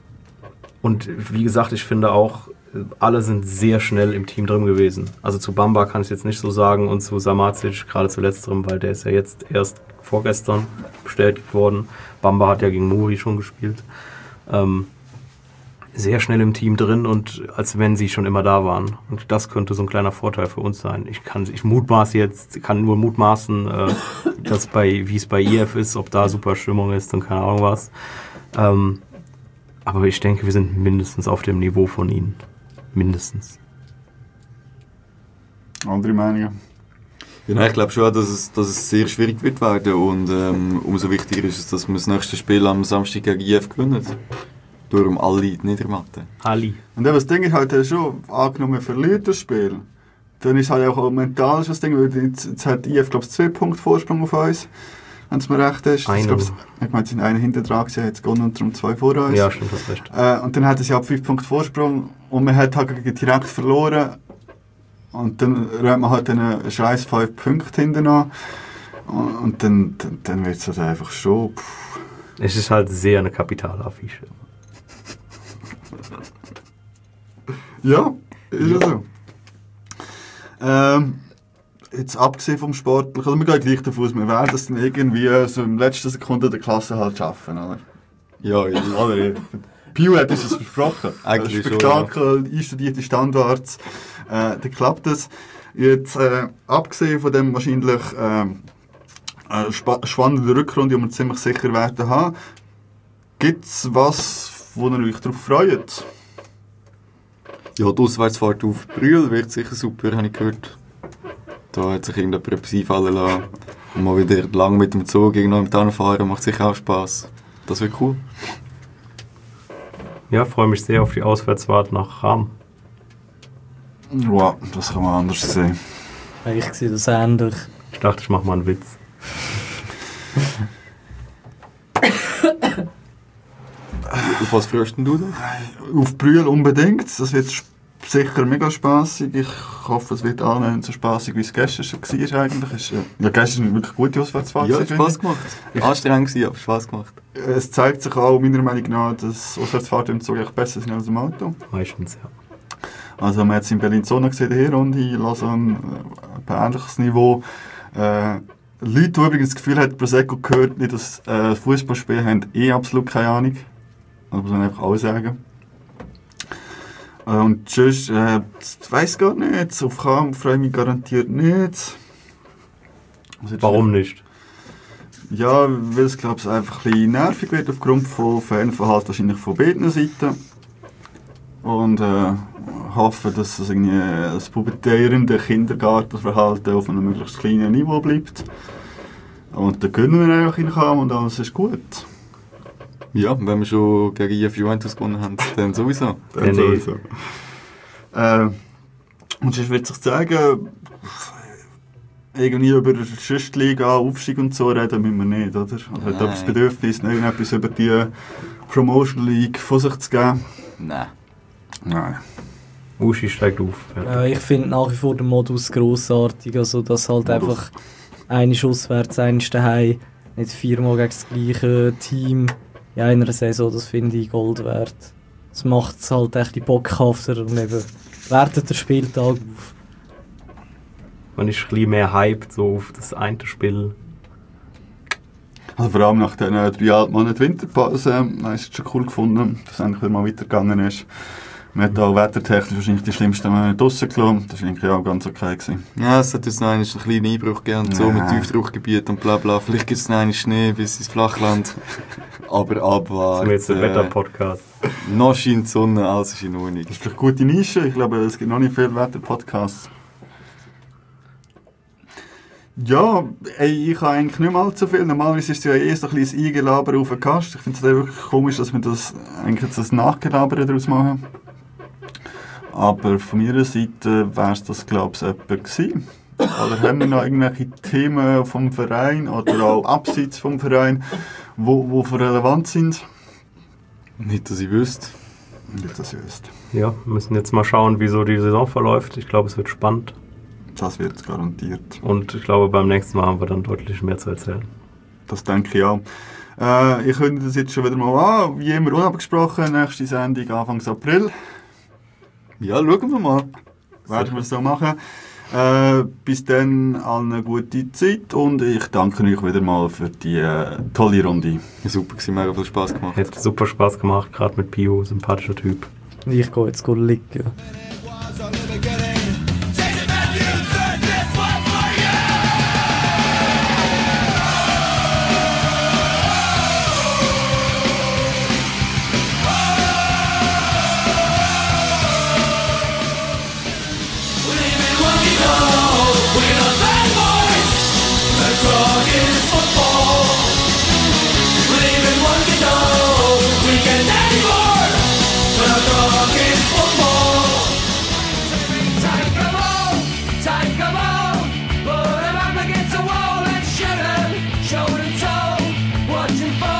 und wie gesagt, ich finde auch, alle sind sehr schnell im Team drin gewesen. Also zu Bamba kann ich jetzt nicht so sagen und zu Samacic, gerade zu letzterem, weil der ist ja jetzt erst vorgestern bestätigt worden. Bamba hat ja gegen Muri schon gespielt. Ähm, sehr schnell im Team drin und als wenn sie schon immer da waren. Und das könnte so ein kleiner Vorteil für uns sein. Ich kann, ich mutmaße jetzt, kann nur mutmaßen, äh, dass bei, wie es bei I F ist, ob da super Stimmung ist und keine Ahnung was. Ähm, aber ich denke, wir sind mindestens auf dem Niveau von ihnen. Mindestens. Andere Meinungen? Ja, nein, ich glaube schon, dass es, dass es sehr schwierig wird werden und ähm, umso wichtiger ist es, dass wir das nächste Spiel am Samstag gegen I F gewinnen. Durch alle die Niedermatte. Ali. Und das Ding ist halt schon, angenommen verliert das Spiel, dann ist halt auch mental das Ding, weil jetzt, jetzt hat I F, glaube ich, zwei Punkte Vorsprung auf uns, wenn es mir recht ist. Einen. Ich glaube, ich meine, es sind einen hinter dran gewesen, jetzt gewonnen und darum zwei vor uns. Ja, stimmt, das recht. Äh, und dann hat es ja fünf Punkte Vorsprung und man hat halt direkt verloren. Und dann räumt man halt einen scheiß fünf Punkte hinten an. Und, und dann, dann, dann wird es halt einfach schon... Pff. Es ist halt sehr eine Kapitalaffische. Ja, ist ja so. Ähm, jetzt abgesehen vom Sportlichen, also wir gehen gleich davon aus, wir werden das dann irgendwie so in letzten Sekunden der Klasse halt schaffen, oder? Ja, ja. Oder? Pio hat uns das versprochen. Eigentlich schon, Spektakel, einstudierte Standards, äh, dann klappt das. Jetzt, äh, abgesehen von dem wahrscheinlich äh, äh, spa- spannenden Rückrunde, die wir ziemlich sicher werden haben, gibt es was, wo ihr euch darauf freut? Ja, die Auswärtsfahrt auf Brühl wird sicher super, habe ich gehört. Da hat sich irgendjemand etwas einfallen lassen. Und mal wieder lang mit dem Zug irgendwo mit anfahren, macht sicher auch Spass. Das wird cool. Ja, freue mich sehr auf die Auswärtsfahrt nach Cham. Wow, das kann man anders sehen. Ich sehe das ähnlich. Ich dachte, ich mache mal einen Witz. Auf was freust du dich? Auf Brühl unbedingt, das wird sicher mega spassig. Ich hoffe, es wird annähernd so spassig, wie es gestern schon war eigentlich. Ist, äh, ja, gestern war eine wirklich gute Auswärtsfahrt. Ja, hat Spass gemacht. Anstrengend gewesen, aber Spass gemacht. Es zeigt sich auch meiner Meinung nach, dass Auswärtsfahrten im Zug echt besser sind als im Auto. Meistens, ja. Also man hat es in Berlin-Zona gesehen, der Hinrunde, Lausanne, äh, ein ähnliches Niveau. Äh, Leute, die übrigens das Gefühl haben, Prosecco gehört nicht das äh, Fußballspiel, haben eh absolut keine Ahnung. Das muss man einfach auch sagen. Äh, und sonst, äh, ich weiss gar nicht, auf Cham freue ich mich garantiert nicht. Also, Warum nicht? Ja, weil es, glaube ich, einfach ein bisschen nervig wird aufgrund von Fanverhalten wahrscheinlich von beiden Seiten. Und äh, hoffe, dass das irgendwie das pubertierende Kindergartenverhalten auf einem möglichst kleinen Niveau bleibt. Und dann können wir einfach in Cham und alles ist gut. Ja, wenn wir schon gegen I F Juventus gewonnen haben, dann sowieso. Dann sowieso. Äh, und sonst würde ich sagen, irgendwie über die Schüchtliga, Aufstieg und so reden müssen wir nicht, oder? Also hat das Bedürfnis, irgendetwas über die Promotion League von sich zu geben? Nein. Nein. Uschi steigt auf. Ja. Ja, ich finde nach wie vor den Modus grossartig, also dass halt Modus. einfach eine auswärts, eine daheim, nicht viermal gegen das gleiche Team in einer Saison, das finde ich Gold wert. Das macht es halt echt die bockhafter und eben wertet der Spieltag auf. Man ist ein bisschen mehr hyped so auf das eine Spiel. Also vor allem nach den äh, drei Monaten Winterpause ähm, habe ich es schon cool gefunden, dass es endlich wieder mal weitergegangen ist. Man hat auch wettertechnisch wahrscheinlich die schlimmsten Monate draussen gelassen. Das war eigentlich auch ganz okay gewesen. Ja, es hat uns noch einen kleinen Einbruch gegeben, so mit Nein. Tiefdruckgebiet und bla bla. Vielleicht gibt es noch einen Schnee bis ins Flachland. Aber Das abwarten. ist mir jetzt ein Wetter-Podcast. Noch scheint die Sonne, alles ist in Ordnung. Das ist vielleicht eine gute Nische. Ich glaube, es gibt noch nicht viele Wetter-Podcasts. Ja, ey, ich habe eigentlich nicht mal zu viel. Normalerweise ist es ja eh so ein bisschen ein Eingelaber auf den Gast. Ich finde es wirklich komisch, dass wir das eigentlich jetzt das Nachgelaber daraus machen. Aber von meiner Seite wäre es das, glaube ich, etwa gewesen. Oder haben wir noch irgendwelche Themen vom Verein oder auch abseits vom Verein, wo, wo relevant sind? Nicht, dass ich wüsste. Nicht, dass ihr wisst. Ja, wir müssen jetzt mal schauen, wie so die Saison verläuft. Ich glaube, es wird spannend. Das wird garantiert. Und ich glaube, beim nächsten Mal haben wir dann deutlich mehr zu erzählen. Das denke ich auch. Äh, ich kündige das jetzt schon wieder mal an. Wie immer unabgesprochen, nächste Sendung Anfang April. Ja, schauen wir mal. Werden wir so machen. Äh, bis dann allen eine gute Zeit und ich danke euch wieder mal für die äh, tolle Runde. Ja, super, es hat mega viel Spass gemacht. Hat super Spaß gemacht, gerade mit Pio, sympathischer Typ. Ich gehe jetzt liegen. watching for